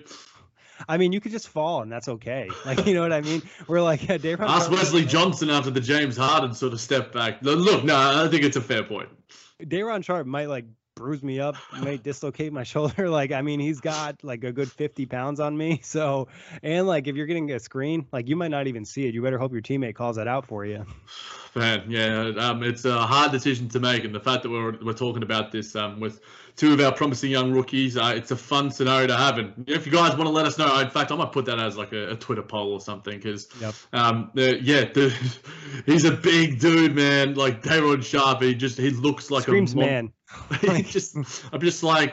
S3: I mean, you could just fall, and that's okay. Like, you know what I mean? We're like... Yeah, Day'Ron
S4: Ask Wesley like, Johnson after the James Harden sort of step back. Look, no, I think it's a fair point.
S3: Day'Ron Sharpe might, like, bruise me up, might dislocate my shoulder. Like, I mean, he's got like a good fifty pounds on me. So, and like, if you're getting a screen, like you might not even see it. You better hope your teammate calls that out for you.
S4: Man, yeah, um, it's a hard decision to make. And the fact that we're, we're talking about this um, with two of our promising young rookies, uh, it's a fun scenario to have. And if you guys want to let us know, in fact, I might put that as like a, a Twitter poll or something. Because, yep. um, uh, yeah, the, he's a big dude, man. Like Day'Ron Sharpe, he just, he looks like
S3: Screams
S4: a
S3: man.
S4: he just, I'm just like,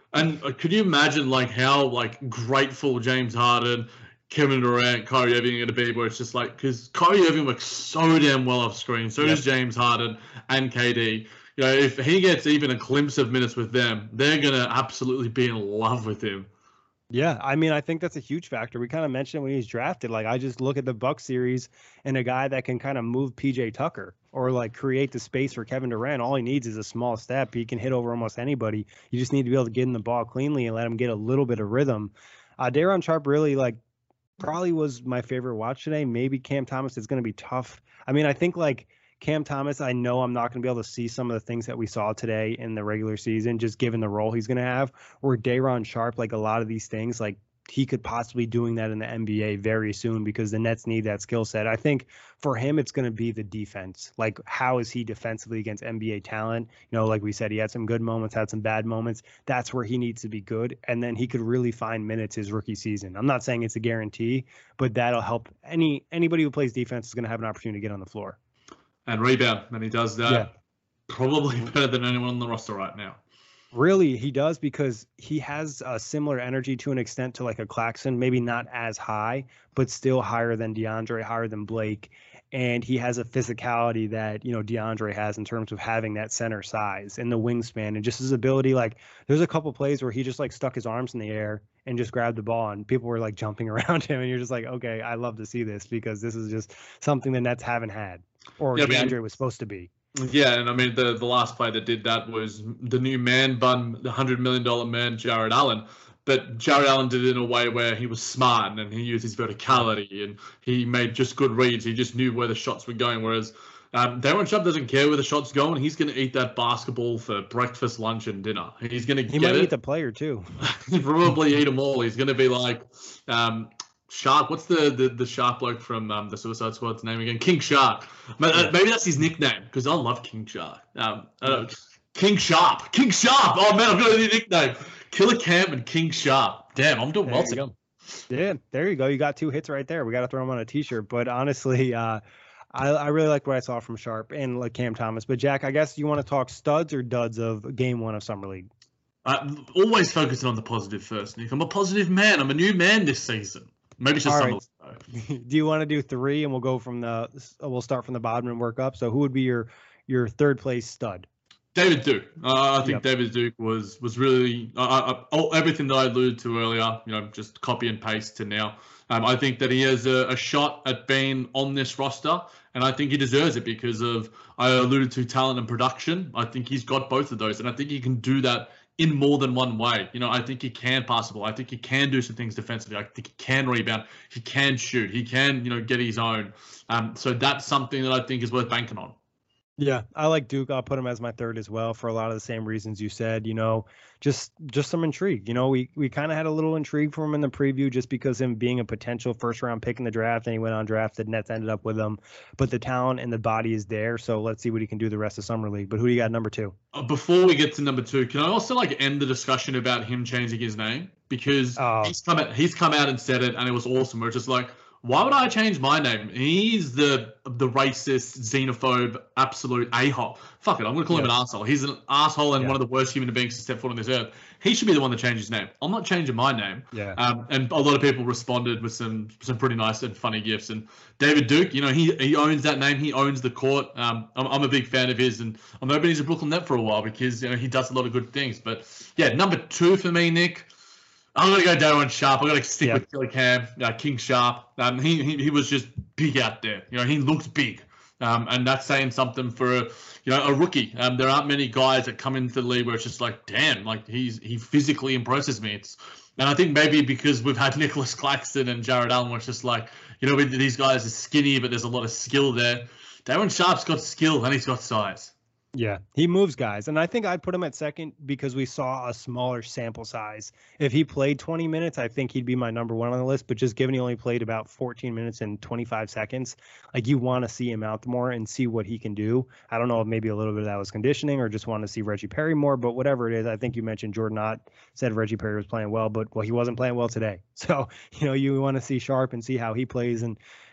S4: And uh, could you imagine like how like grateful James Harden, Kevin Durant, Kyrie Irving are going to be, where it's just like, because Kyrie Irving works so damn well off screen, so yep. does James Harden and K D. You know, if he gets even a glimpse of minutes with them, they're going to absolutely be in love with him.
S3: Yeah, I mean, I think that's a huge factor. We kind of mentioned when he's drafted, like I just look at the Bucks series and a guy that can kind of move P J Tucker or like create the space for Kevin Durant. All he needs is a small step. He can hit over almost anybody. You just need to be able to get in the ball cleanly and let him get a little bit of rhythm. Uh, Day'Ron Sharpe really like probably was my favorite watch today. Maybe Cam Thomas is going to be tough. I mean, I think like Cam Thomas, I know I'm not going to be able to see some of the things that we saw today in the regular season, just given the role he's going to have. Or Day'Ron Sharpe, like a lot of these things, like he could possibly be doing that in the N B A very soon because the Nets need that skill set. I think for him, it's going to be the defense. Like, how is he defensively against N B A talent? You know, like we said, he had some good moments, had some bad moments. That's where he needs to be good. And then he could really find minutes his rookie season. I'm not saying it's a guarantee, but that'll help. Any anybody who plays defense is going to have an opportunity to get on the floor.
S4: And rebound, and he does that
S3: yeah.
S4: probably better than anyone on the roster right now.
S3: Really, he does, because he has a similar energy to an extent to like a Claxton, maybe not as high, but still higher than DeAndre, higher than Blake. And he has a physicality that, you know, DeAndre has in terms of having that center size and the wingspan and just his ability. Like, there's a couple plays where he just like stuck his arms in the air and just grabbed the ball and people were like jumping around him. And you're just like, okay, I love to see this because this is just something the Nets haven't had. Or yeah, DeAndre man. was supposed to be.
S4: Yeah, and I mean, the, the last play that did that was the new man bun, the one hundred million dollars man, Jared Allen. But Jared Allen did it in a way where he was smart and he used his verticality and he made just good reads. He just knew where the shots were going. Whereas um, Day'Ron Sharpe doesn't care where the shot's going. He's going to eat that basketball for breakfast, lunch, and dinner. He's going to get it. He
S3: might
S4: it.
S3: eat the player, too.
S4: He'll probably eat them all. He's going to be like... Um, Shark, what's the, the, the Shark bloke from um, the Suicide Squad's name again? King Shark. Maybe that's his nickname, because I love King Shark. Um, uh, King Sharp. King Sharp. Oh, man, I've got a new nickname. Killer Camp and King Sharp. Damn, I'm doing
S3: there
S4: well today.
S3: Yeah, there you go. You got two hits right there. We got to throw them on a T-shirt. But honestly, uh, I, I really like what I saw from Sharpe and like Cam Thomas. But, Jack, I guess you want to talk studs or duds of game one of Summer League?
S4: Uh, always focusing on the positive first, Nick. I'm a positive man. I'm a new man this season. Maybe it's just some.
S3: Right. Do you want to do three, and we'll go from the? We'll start from the bottom and work up. So, who would be your your third place stud?
S4: David Duke. Uh, I think
S3: yep.
S4: David Duke was was really uh, uh, everything that I alluded to earlier. You know, just copy and paste to now. Um, I think that he has a, a shot at being on this roster, and I think he deserves it because of I alluded to talent and production. I think he's got both of those, and I think he can do that in more than one way. You know, I think he can pass the ball. I think he can do some things defensively. I think he can rebound. He can shoot. He can, you know, get his own. Um, so that's something that I think is worth banking on.
S3: Yeah, I like Duke. I'll put him as my third as well for a lot of the same reasons you said. You know, just just some intrigue. You know, we we kind of had a little intrigue for him in the preview just because him being a potential first round pick in the draft, and he went undrafted. Nets ended up with him, but the talent and the body is there. So let's see what he can do the rest of Summer League. But who do you got number two?
S4: Before we get to number two, can I also like end the discussion about him changing his name because
S3: oh.
S4: he's come out, he's come out and said it, and it was awesome. We're just like, why would I change my name? He's the the racist, xenophobe, absolute a-hole. Fuck it, I'm going to call yeah. him an asshole. He's an asshole and yeah. one of the worst human beings to step foot on this earth. He should be the one that changes his name. I'm not changing my name.
S3: Yeah.
S4: Um, and a lot of people responded with some some pretty nice and funny gifts. And David Duke, you know, he he owns that name. He owns the court. Um, I'm, I'm a big fan of his, and I'm hoping he's a Brooklyn Net for a while because you know he does a lot of good things. But yeah, number two for me, Nick. I'm going to go Day'Ron Sharpe. I'm going to stick yep. with Killer Cam, uh, King Sharpe. Um, he, he he was just big out there. You know, he looked big. Um, and that's saying something for a, you know, a rookie. Um, there aren't many guys that come into the league where it's just like, damn, like he's he physically impresses me. It's, and I think maybe because we've had Nicholas Claxton and Jared Allen, where it's just like, you know, these guys are skinny, but there's a lot of skill there. Day'Ron Sharpe's got skill and he's got size.
S3: Yeah, he moves guys. And I think I'd put him at second because we saw a smaller sample size. If he played twenty minutes, I think he'd be my number one on the list. But just given he only played about fourteen minutes and twenty-five seconds, like you want to see him out more and see what he can do. I don't know if maybe a little bit of that was conditioning or just want to see Reggie Perry more. But whatever it is, I think you mentioned Jordan Ott said Reggie Perry was playing well, but well, he wasn't playing well today. So, you know, you want to see Sharpe and see how he plays. And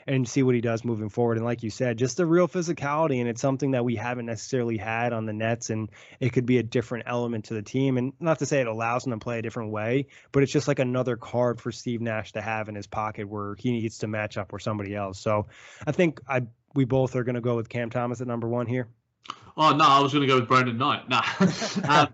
S3: and see what he does moving forward. And like you said, just the real physicality, and it's something that we haven't necessarily had on the Nets, and it could be a different element to the team. And not to say it allows him to play a different way, but it's just like another card for Steve Nash to have in his pocket where he needs to match up with somebody else. So I think I we both are going to go with Cam Thomas at number one here.
S4: Oh, no, I was going to go with Brandon Knight. Nah. um,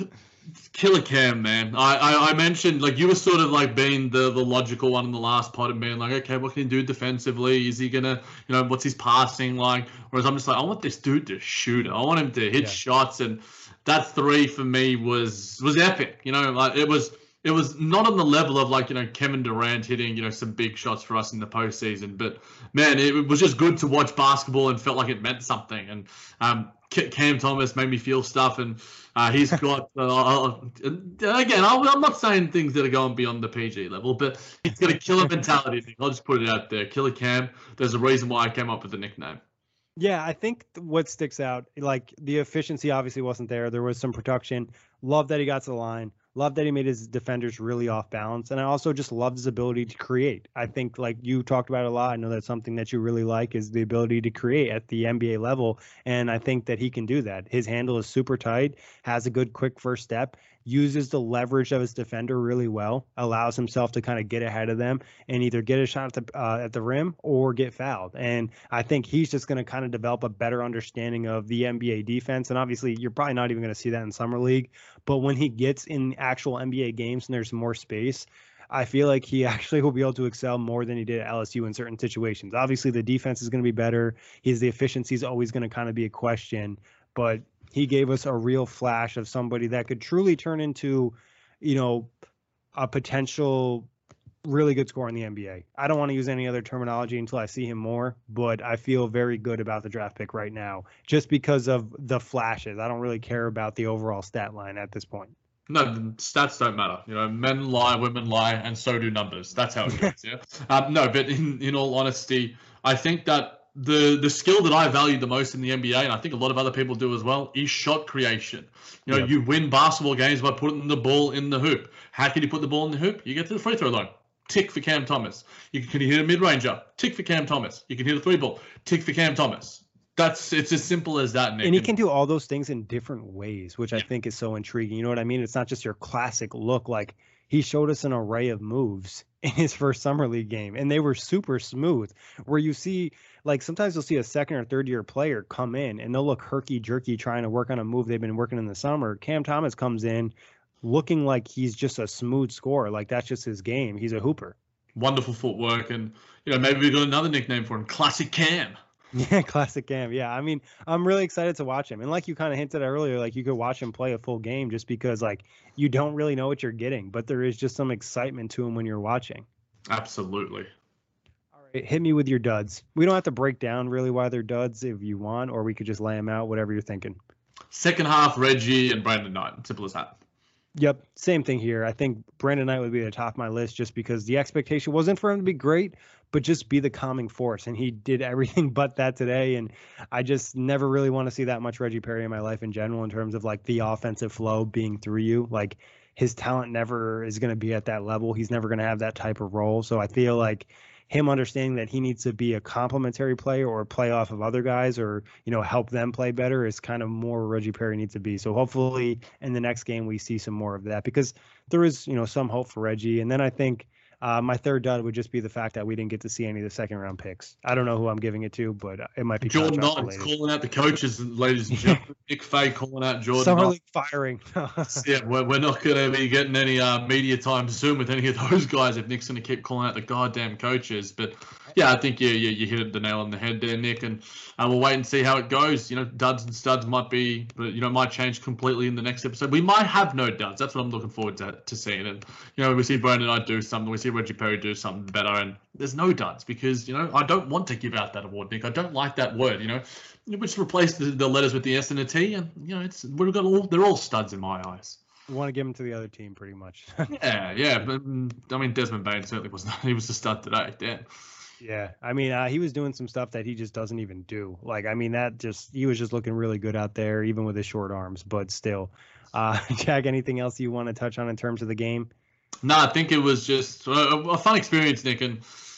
S4: Killer Cam, man. I, I, I mentioned, like, you were sort of, like, being the, the logical one in the last pod and being like, okay, what can he do defensively? Is he going to, you know, what's his passing like? Whereas I'm just like, I want this dude to shoot it. I want him to hit yeah. shots. And that three for me was was epic. You know, like, it was... It was not on the level of, like, you know, Kevin Durant hitting, you know, some big shots for us in the postseason. But, man, it was just good to watch basketball and felt like it meant something. And um, Cam Thomas made me feel stuff. And uh, he's got, uh, again, I'm not saying things that are going beyond the P G level, but he's got a killer mentality thing. I'll just put it out there. Killer Cam, there's a reason why I came up with the nickname.
S3: Yeah, I think what sticks out, like, the efficiency obviously wasn't there. There was some production. Love that he got to the line. Love that he made his defenders really off balance. And I also just loved his ability to create. I think, like you talked about a lot, I know that's something that you really like is the ability to create at the N B A level. And I think that he can do that. His handle is super tight, has a good quick first step, uses the leverage of his defender really well, allows himself to kind of get ahead of them and either get a shot at the, uh, at the rim or get fouled. And I think he's just going to kind of develop a better understanding of the N B A defense. And obviously, you're probably not even going to see that in Summer League. But when he gets in actual N B A games and there's more space, I feel like he actually will be able to excel more than he did at L S U in certain situations. Obviously, the defense is going to be better. His the efficiency is always going to kind of be a question, but he gave us a real flash of somebody that could truly turn into, you know, a potential really good scorer in the N B A. I don't want to use any other terminology until I see him more, but I feel very good about the draft pick right now just because of the flashes. I don't really care about the overall stat line at this point.
S4: No, the stats don't matter. You know, men lie, women lie, and so do numbers. That's how it goes, yeah? Um, no, but in, in all honesty, I think that the the skill that I value the most in the N B A, and I think a lot of other people do as well, is shot creation. You know, yep. You win basketball games by putting the ball in the hoop. How can you put the ball in the hoop? You get to the free throw line. Tick for Cam Thomas. You can, can you hit a mid-ranger? Tick for Cam Thomas. You can hit a three ball. Tick for Cam Thomas. That's it's as simple as that, Nick.
S3: And he can do all those things in different ways, which yeah. I think is so intriguing. You know what I mean? It's not just your classic look. Like, he showed us an array of moves in his first Summer League game, and they were super smooth, where you see, like, sometimes you'll see a second or third year player come in and they'll look herky-jerky trying to work on a move they've been working in the summer. Cam Thomas comes in looking like he's just a smooth scorer. Like, that's just his game. He's a hooper.
S4: Wonderful footwork, and, you know, maybe we've got another nickname for him, Classic Cam.
S3: Yeah, Classic Cam. Yeah, I mean, I'm really excited to watch him. And like you kind of hinted at earlier, like, you could watch him play a full game just because, like, you don't really know what you're getting, but there is just some excitement to him when you're watching.
S4: Absolutely.
S3: All right, hit me with your duds. We don't have to break down really why they're duds if you want, or we could just lay them out, whatever you're thinking.
S4: Second half, Reggie and Brandon Knight. Simple as that.
S3: Yep, same thing here. I think Brandon Knight would be at the top of my list just because the expectation wasn't for him to be great, but just be the calming force. And he did everything but that today. And I just never really want to see that much Reggie Perry in my life in general in terms of, like, the offensive flow being through you. Like, his talent never is going to be at that level. He's never going to have that type of role. So I feel like him understanding that he needs to be a complementary player or play off of other guys or, you know, help them play better is kind of more where Reggie Perry needs to be. So hopefully in the next game we see some more of that because there is, you know, some hope for Reggie. And then I think uh, my third dud would just be the fact that we didn't get to see any of the second round picks. I don't know who I'm giving it to, but it might be
S4: Jordan Knox calling out the coaches, ladies and gentlemen. Nick Fay calling out Jordan
S3: Summer
S4: Knox.
S3: League firing.
S4: Yeah, we're, we're not going to be getting any uh, media time soon with any of those guys if Nick's going to keep calling out the goddamn coaches. But yeah, I think you, you you hit the nail on the head there, Nick, and uh, we'll wait and see how it goes. You know, duds and studs might be, but you know, might change completely in the next episode. We might have no duds. That's what I'm looking forward to to seeing. And you know, we see Brandon Knight do something, we see Reggie Perry do something better, and there's no duds because you know I don't want to give out that award, Nick. I don't like that word. You know, we just replace the, the letters with the S and the T, and you know, it's we've got all they're all studs in my eyes.
S3: We want to give them to the other team, pretty much.
S4: yeah, yeah, but I mean, Desmond Bain certainly was not. He was a stud today. Damn.
S3: Yeah, I mean, uh, he was doing some stuff that he just doesn't even do. Like, I mean, that just he was just looking really good out there, even with his short arms. But still, uh, Jack, anything else you want to touch on in terms of the game?
S4: No, I think it was just a, a fun experience, Nick. And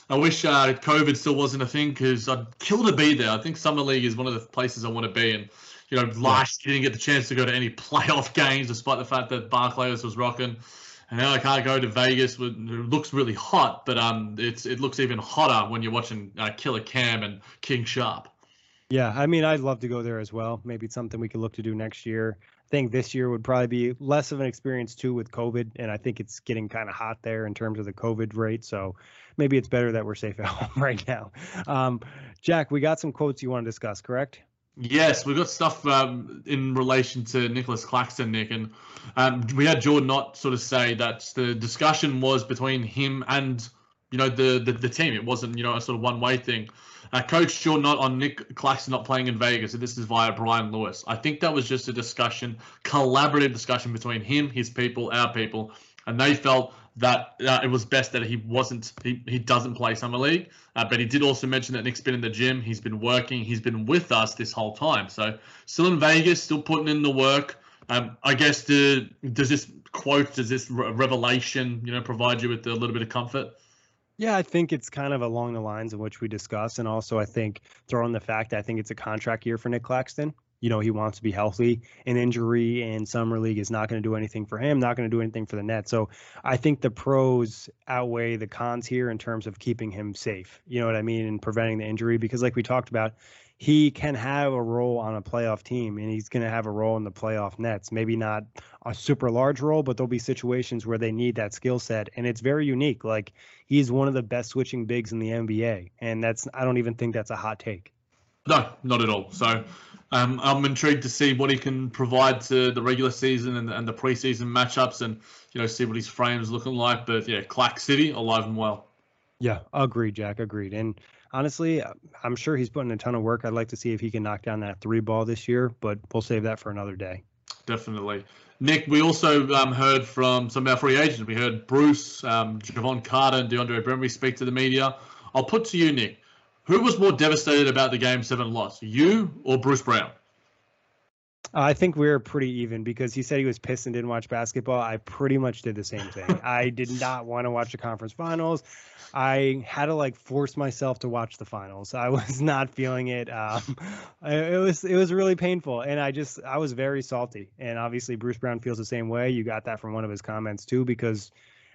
S4: I wish uh, COVID still wasn't a thing because I'd kill to be there. I think Summer League is one of the places I want to be. And, you know, last year, didn't get the chance to go to any playoff games despite the fact that Barclays was rocking. And now I can't go to Vegas. It looks really hot, but um, it's it looks even hotter when you're watching uh, Killer Cam and King Sharp.
S3: Yeah, I mean, I'd love to go there as well. Maybe it's something we could look to do next year. I think this year would probably be less of an experience, too, with COVID. And I think it's getting kind of hot there in terms of the COVID rate. So maybe it's better that we're safe at home right now. Um, Jack, we got some quotes you want to discuss, correct?
S4: Yes, we've got stuff um, in relation to Nicholas Claxton, Nick, and um, we had Jordan Ott sort of say that the discussion was between him and, you know, the, the, the team. It wasn't, you know, a sort of one-way thing. Uh, Coach Jordan Ott on Nick Claxton not playing in Vegas, and this is via Brian Lewis. I think that was just a discussion, collaborative discussion between him, his people, our people, and they felt that uh, it was best that he wasn't, he, he doesn't play Summer League. Uh, but he did also mention that Nick's been in the gym. He's been working. He's been with us this whole time. So still in Vegas, still putting in the work. Um, I guess, the, does this quote, does this re- revelation, you know, provide you with a little bit of comfort?
S3: Yeah, I think it's kind of along the lines of which we discussed. And also, I think throw in the fact that I think it's a contract year for Nick Claxton. You know, he wants to be healthy. An injury in Summer League is not going to do anything for him, not going to do anything for the Nets. So I think the pros outweigh the cons here in terms of keeping him safe. You know what I mean? And preventing the injury. Because like we talked about, he can have a role on a playoff team, and he's going to have a role in the playoff Nets. Maybe not a super large role, but there'll be situations where they need that skill set. And it's very unique. Like, he's one of the best switching bigs in the N B A. And that's, I don't even think that's a hot take.
S4: No, not at all. So um, I'm intrigued to see what he can provide to the regular season and, and the preseason matchups, and, you know, see what his frame's looking like. But yeah, Clack City, alive and well. Yeah,
S3: agreed, Jack. Agreed. And honestly, I'm sure he's putting a ton of work. I'd like to see if he can knock down that three ball this year, but we'll save that for another day.
S4: Definitely. Nick, we also um, heard from some of our free agents. We heard Bruce, um, Javon Carter, and DeAndre Bremby speak to the media. I'll put to you, Nick, who was more devastated about the Game seven loss, you or Bruce Brown?
S3: I think we we're pretty even because he said he was pissed and didn't watch basketball. I pretty much did the same thing. I did not want to watch the conference finals. I had to like force myself to watch the finals. I was not feeling it. Um, it was it was really painful, and I just I was very salty. And obviously, Bruce Brown feels the same way. You got that from one of his comments too, because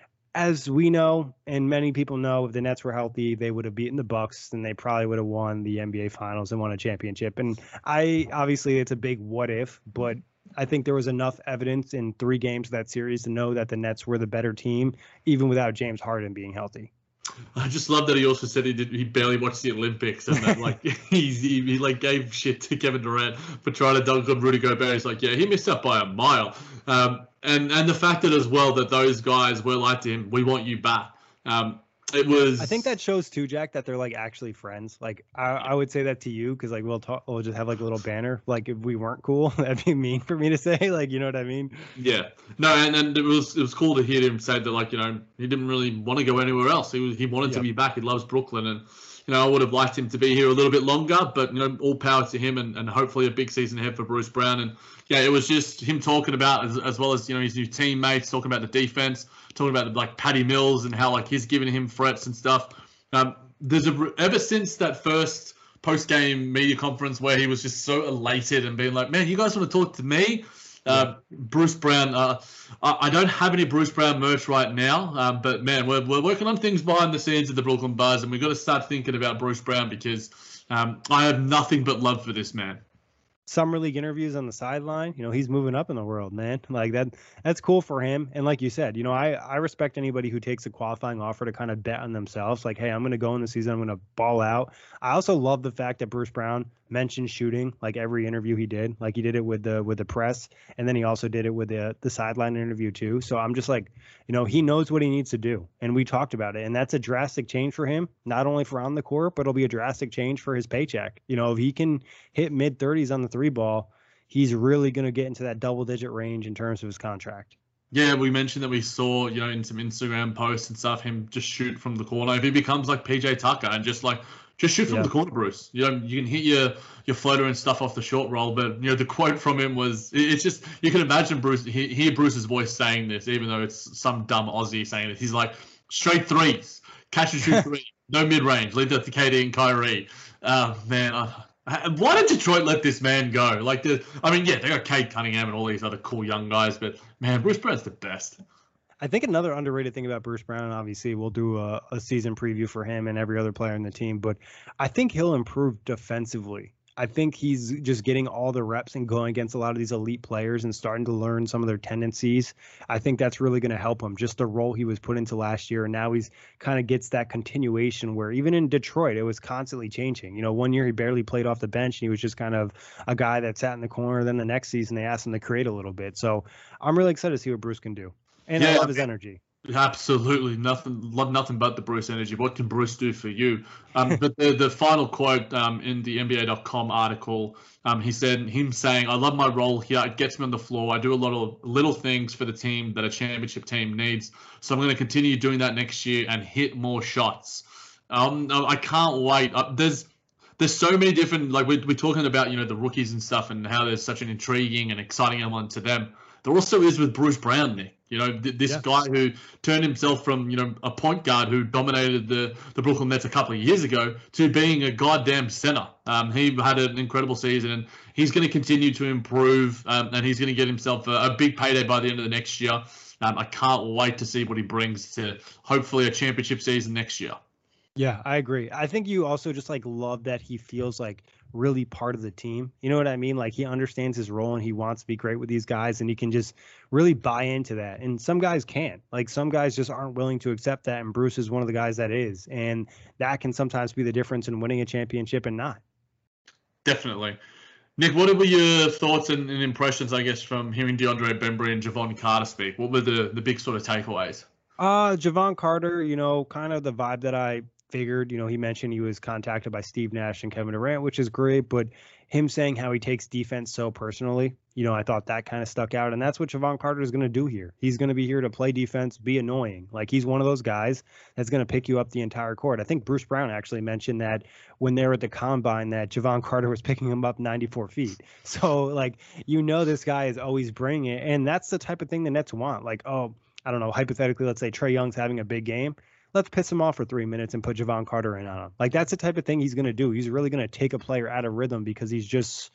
S3: as we know, and many people know, if the Nets were healthy, they would have beaten the Bucks, and they probably would have won the N B A Finals and won a championship. And I obviously it's a big what if, but I think there was enough evidence in three games of that series to know that the Nets were the better team, even without James Harden being healthy.
S4: I just love that he also said he did. He barely watched the Olympics, and that like he, he he like gave shit to Kevin Durant for trying to dunk on Rudy Gobert. He's like, yeah, he missed out by a mile. Um, and and the fact that as well that those guys were like to him, we want you back. Um, it was.
S3: I think that shows too, Jack, that they're like actually friends. Like I, I would say that to you because like we'll talk, we'll just have like a little banner. Like if we weren't cool, that'd be mean for me to say. Like you know what I mean?
S4: Yeah. No, and, and it was it was cool to hear him say that like you know he didn't really want to go anywhere else. He was he wanted yep. to be back. He loves Brooklyn, and you know I would have liked him to be here a little bit longer. But you know all power to him, and, and hopefully a big season ahead for Bruce Brown. And yeah, it was just him talking about as, as well as you know his new teammates, talking about the defense, talking about like Patty Mills and how like he's giving him threats and stuff. Um, there's a ever since that first post-game media conference where he was just so elated and being like, "Man, you guys want to talk to me?" Uh, Bruce Brown. Uh, I don't have any Bruce Brown merch right now, um, but man, we're we're working on things behind the scenes at the Brooklyn Buzz, and we've got to start thinking about Bruce Brown because um, I have nothing but love for this man.
S3: Summer League interviews on the sideline. You know, he's moving up in the world, man. Like that, that's cool for him. And like you said, you know, I, I respect anybody who takes a qualifying offer to kind of bet on themselves. Like, hey, I'm going to go in the season. I'm going to ball out. I also love the fact that Bruce Brown mentioned shooting like every interview he did. Like he did it with the with the press, and then he also did it with the the sideline interview too. So I'm just like, you know, he knows what he needs to do, and we talked about it, and that's a drastic change for him, not only for on the court, but it'll be a drastic change for his paycheck. You know, if he can hit mid thirties on the three ball, he's really going to get into that double digit range in terms of his contract.
S4: Yeah, we mentioned that we saw, you know, in some Instagram posts and stuff, him just shoot from the corner. If he becomes like P J Tucker and just like just shoot from yeah. the corner, Bruce. You know, you can hit your your floater and stuff off the short roll, but you know the quote from him was, it's just you can imagine Bruce he, hear Bruce's voice saying this, even though it's some dumb Aussie saying it. He's like, straight threes, catch and shoot three, no mid-range. Leave that to K D and Kyrie. Uh, man, I, why did Detroit let this man go? Like, the, I mean, yeah, they got Cade Cunningham and all these other cool young guys, but man, Bruce Brown's the best.
S3: I think another underrated thing about Bruce Brown, and obviously we'll do a, a season preview for him and every other player in the team, but I think he'll improve defensively. I think he's just getting all the reps and going against a lot of these elite players and starting to learn some of their tendencies. I think that's really going to help him, just the role he was put into last year. And now he's kind of gets that continuation where even in Detroit, it was constantly changing. You know, one year he barely played off the bench and he was just kind of a guy that sat in the corner. Then the next season, they asked him to create a little bit. So I'm really excited to see what Bruce can do. And yeah, I love his energy.
S4: Absolutely. Nothing, love nothing but the Bruce energy. What can Bruce do for you? Um, but the, the final quote um, in the N B A dot com article, um, he said, him saying, I love my role here. It gets me on the floor. I do a lot of little things for the team that a championship team needs. So I'm going to continue doing that next year and hit more shots. Um, I can't wait. Uh, there's There's so many different, like we're, we're talking about, you know, the rookies and stuff and how there's such an intriguing and exciting element to them. There also is with Bruce Brown, Nick. You know, th- this yeah. guy who turned himself from, you know, a point guard who dominated the, the Brooklyn Nets a couple of years ago to being a goddamn center. Um, he had an incredible season, and he's going to continue to improve, um, and he's going to get himself a, a big payday by the end of the next year. Um, I can't wait to see what he brings to hopefully a championship season next year.
S3: Yeah, I agree. I think you also just like love that he feels like really part of the team. You know what I mean? Like he understands his role and he wants to be great with these guys and he can just really buy into that. And some guys can't. Like some guys just aren't willing to accept that. And Bruce is one of the guys that is. And that can sometimes be the difference in winning a championship and not.
S4: Definitely. Nick, what were your thoughts and, and impressions, I guess, from hearing DeAndre Bembry and Jevon Carter speak? What were the, the big sort of takeaways?
S3: Uh, Jevon Carter, you know, kind of the vibe that I figured. You know, he mentioned he was contacted by Steve Nash and Kevin Durant, which is great, but him saying how he takes defense so personally, you know, I thought that kind of stuck out. And that's what Jevon Carter is going to do here. He's going to be here to play defense, be annoying. Like he's one of those guys that's going to pick you up the entire court. I think Bruce Brown actually mentioned that when they were at the combine that Jevon Carter was picking him up ninety-four feet. So like, you know, this guy is always bringing it. And that's the type of thing the Nets want. Like, oh, I don't know, hypothetically, let's say Trae Young's having a big game. Let's piss him off for three minutes and put Jevon Carter in on him. Like, that's the type of thing he's going to do. He's really going to take a player out of rhythm because he's just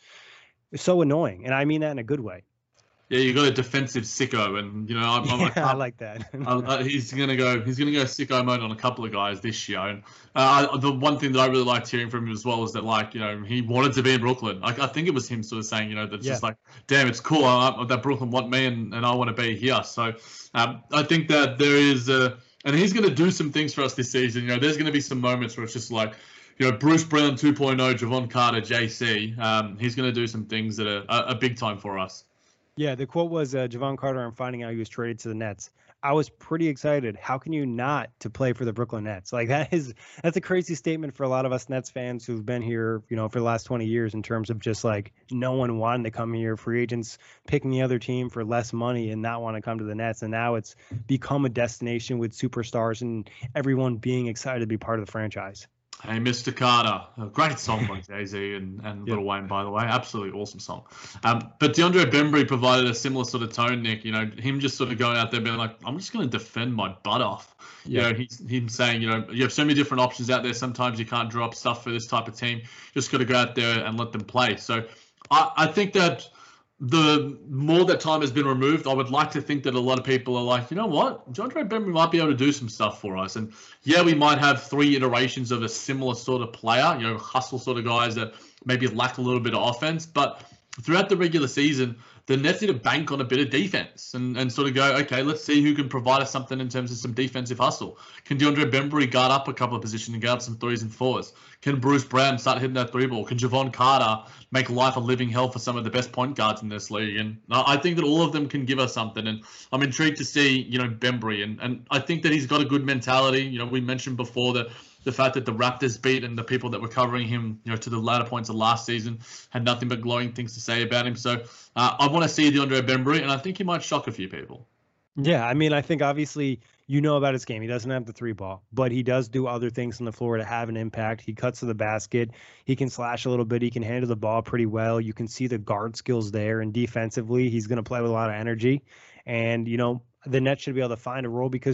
S3: so annoying. And I mean that in a good way.
S4: Yeah, you got a defensive sicko, and you know I'm, I'm
S3: yeah,
S4: like,
S3: I like that.
S4: uh, he's gonna go. He's gonna go sicko mode on a couple of guys this year. And uh, the one thing that I really liked hearing from him as well is that, like, you know, he wanted to be in Brooklyn. Like, I think it was him sort of saying, you know, that it's yeah. just like, damn, it's cool I, that Brooklyn want me, and, and I want to be here. So um, I think that there is a, and he's gonna do some things for us this season. You know, there's gonna be some moments where it's just like, you know, Bruce Brown two point oh, Jevon Carter, J C. Um, he's gonna do some things that are a, a big time for us. Yeah,
S3: the quote was uh, Jevon Carter, I'm finding out he was traded to the Nets. I was pretty excited. How can you not to play for the Brooklyn Nets? Like that is that's a crazy statement for a lot of us Nets fans who've been here, you know, for the last twenty years in terms of just like no one wanting to come here, free agents picking the other team for less money and not want to come to the Nets. And now it's become a destination with superstars and everyone being excited to be part of the franchise.
S4: Hey, Mister Carter. A great song by Jay-Z and, and yep. Lil Wayne, by the way. Absolutely awesome song. Um, but DeAndre Bembry provided a similar sort of tone, Nick. You know, him just sort of going out there being like, I'm just going to defend my butt off. Yep. You know, he's him saying, you know, you have so many different options out there. Sometimes you can't draw up stuff for this type of team. You just got to go out there and let them play. So I, I think that the more that time has been removed, I would like to think that a lot of people are like, you know what, DeAndre Bembry might be able to do some stuff for us. And yeah, we might have three iterations of a similar sort of player, you know, hustle sort of guys that maybe lack a little bit of offense. But throughout the regular season, the Nets need to bank on a bit of defense and, and sort of go, okay, let's see who can provide us something in terms of some defensive hustle. Can DeAndre Bembry guard up a couple of positions and guard some threes and fours? Can Bruce Brown start hitting that three ball? Can Jevon Carter make life a living hell for some of the best point guards in this league? And I think that all of them can give us something. And I'm intrigued to see, you know, Bembry. And, and I think that he's got a good mentality. You know, we mentioned before that the fact that the Raptors beat and the people that were covering him, you know, to the latter points of last season had nothing but glowing things to say about him. So uh, I want to see DeAndre Bembry, and I think he might shock a few people.
S3: Yeah, I mean, I think obviously you know about his game. He doesn't have the three ball, but he does do other things on the floor to have an impact. He cuts to the basket. He can slash a little bit. He can handle the ball pretty well. You can see the guard skills there, and defensively, he's going to play with a lot of energy. And, you know, the Nets should be able to find a role because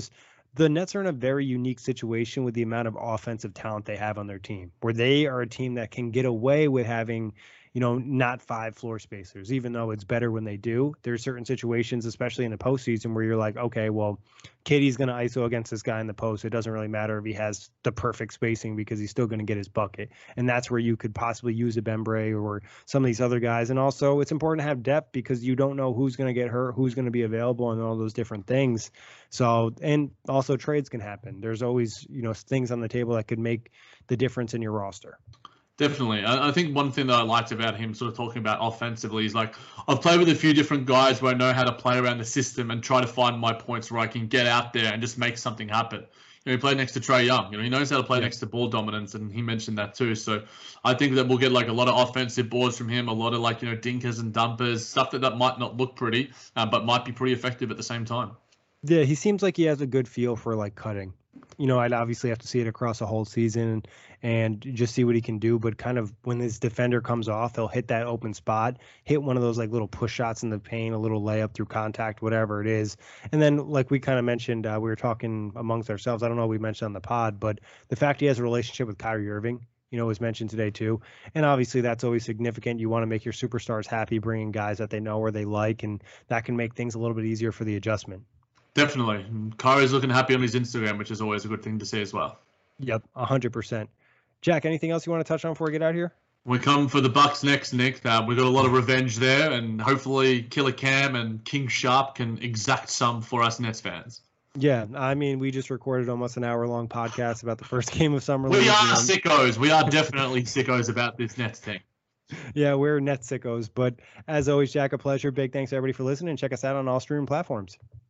S3: the Nets are in a very unique situation with the amount of offensive talent they have on their team, where they are a team that can get away with having, you know, not five floor spacers, even though it's better when they do. There's certain situations, especially in the postseason, where you're like, okay, well, K D's going to I S O against this guy in the post. It doesn't really matter if he has the perfect spacing because he's still going to get his bucket. And that's where you could possibly use a Bembre or some of these other guys. And also it's important to have depth because you don't know who's going to get hurt, who's going to be available, and all those different things. So, and also trades can happen. There's always, you know, things on the table that could make the difference in your roster.
S4: Definitely. I think one thing that I liked about him sort of talking about offensively is like, I've played with a few different guys where I know how to play around the system and try to find my points where I can get out there and just make something happen. You know, he played next to Trae Young. You know, he knows how to play yeah. next to ball dominance, and he mentioned that too. So I think that we'll get like a lot of offensive boards from him, a lot of like, you know, dinkers and dumpers, stuff that, that might not look pretty, uh, but might be pretty effective at the same time.
S3: Yeah, he seems like he has a good feel for like cutting. You know, I'd obviously have to see it across a whole season and just see what he can do. But kind of when his defender comes off, he'll hit that open spot, hit one of those like little push shots in the paint, a little layup through contact, whatever it is. And then like we kind of mentioned, uh, we were talking amongst ourselves. I don't know if we mentioned on the pod, but the fact he has a relationship with Kyrie Irving, you know, was mentioned today too. And obviously that's always significant. You want to make your superstars happy, bringing guys that they know or they like, and that can make things a little bit easier for the adjustment.
S4: Definitely. Kyrie's looking happy on his Instagram, which is always a good thing to see as well.
S3: Yep, one hundred percent. Jack, anything else you want to touch on before we get out of here?
S4: We come for the Bucks next, Nick. Uh, we've got a lot of revenge there, and hopefully Killer Cam and King Sharp can exact some for us Nets fans.
S3: Yeah, I mean, we just recorded almost an hour-long podcast about the first game of Summer League.
S4: We are sickos. We are definitely sickos about this Nets team.
S3: Yeah, we're Nets sickos. But as always, Jack, a pleasure. Big thanks to everybody for listening. Check us out on all streaming platforms.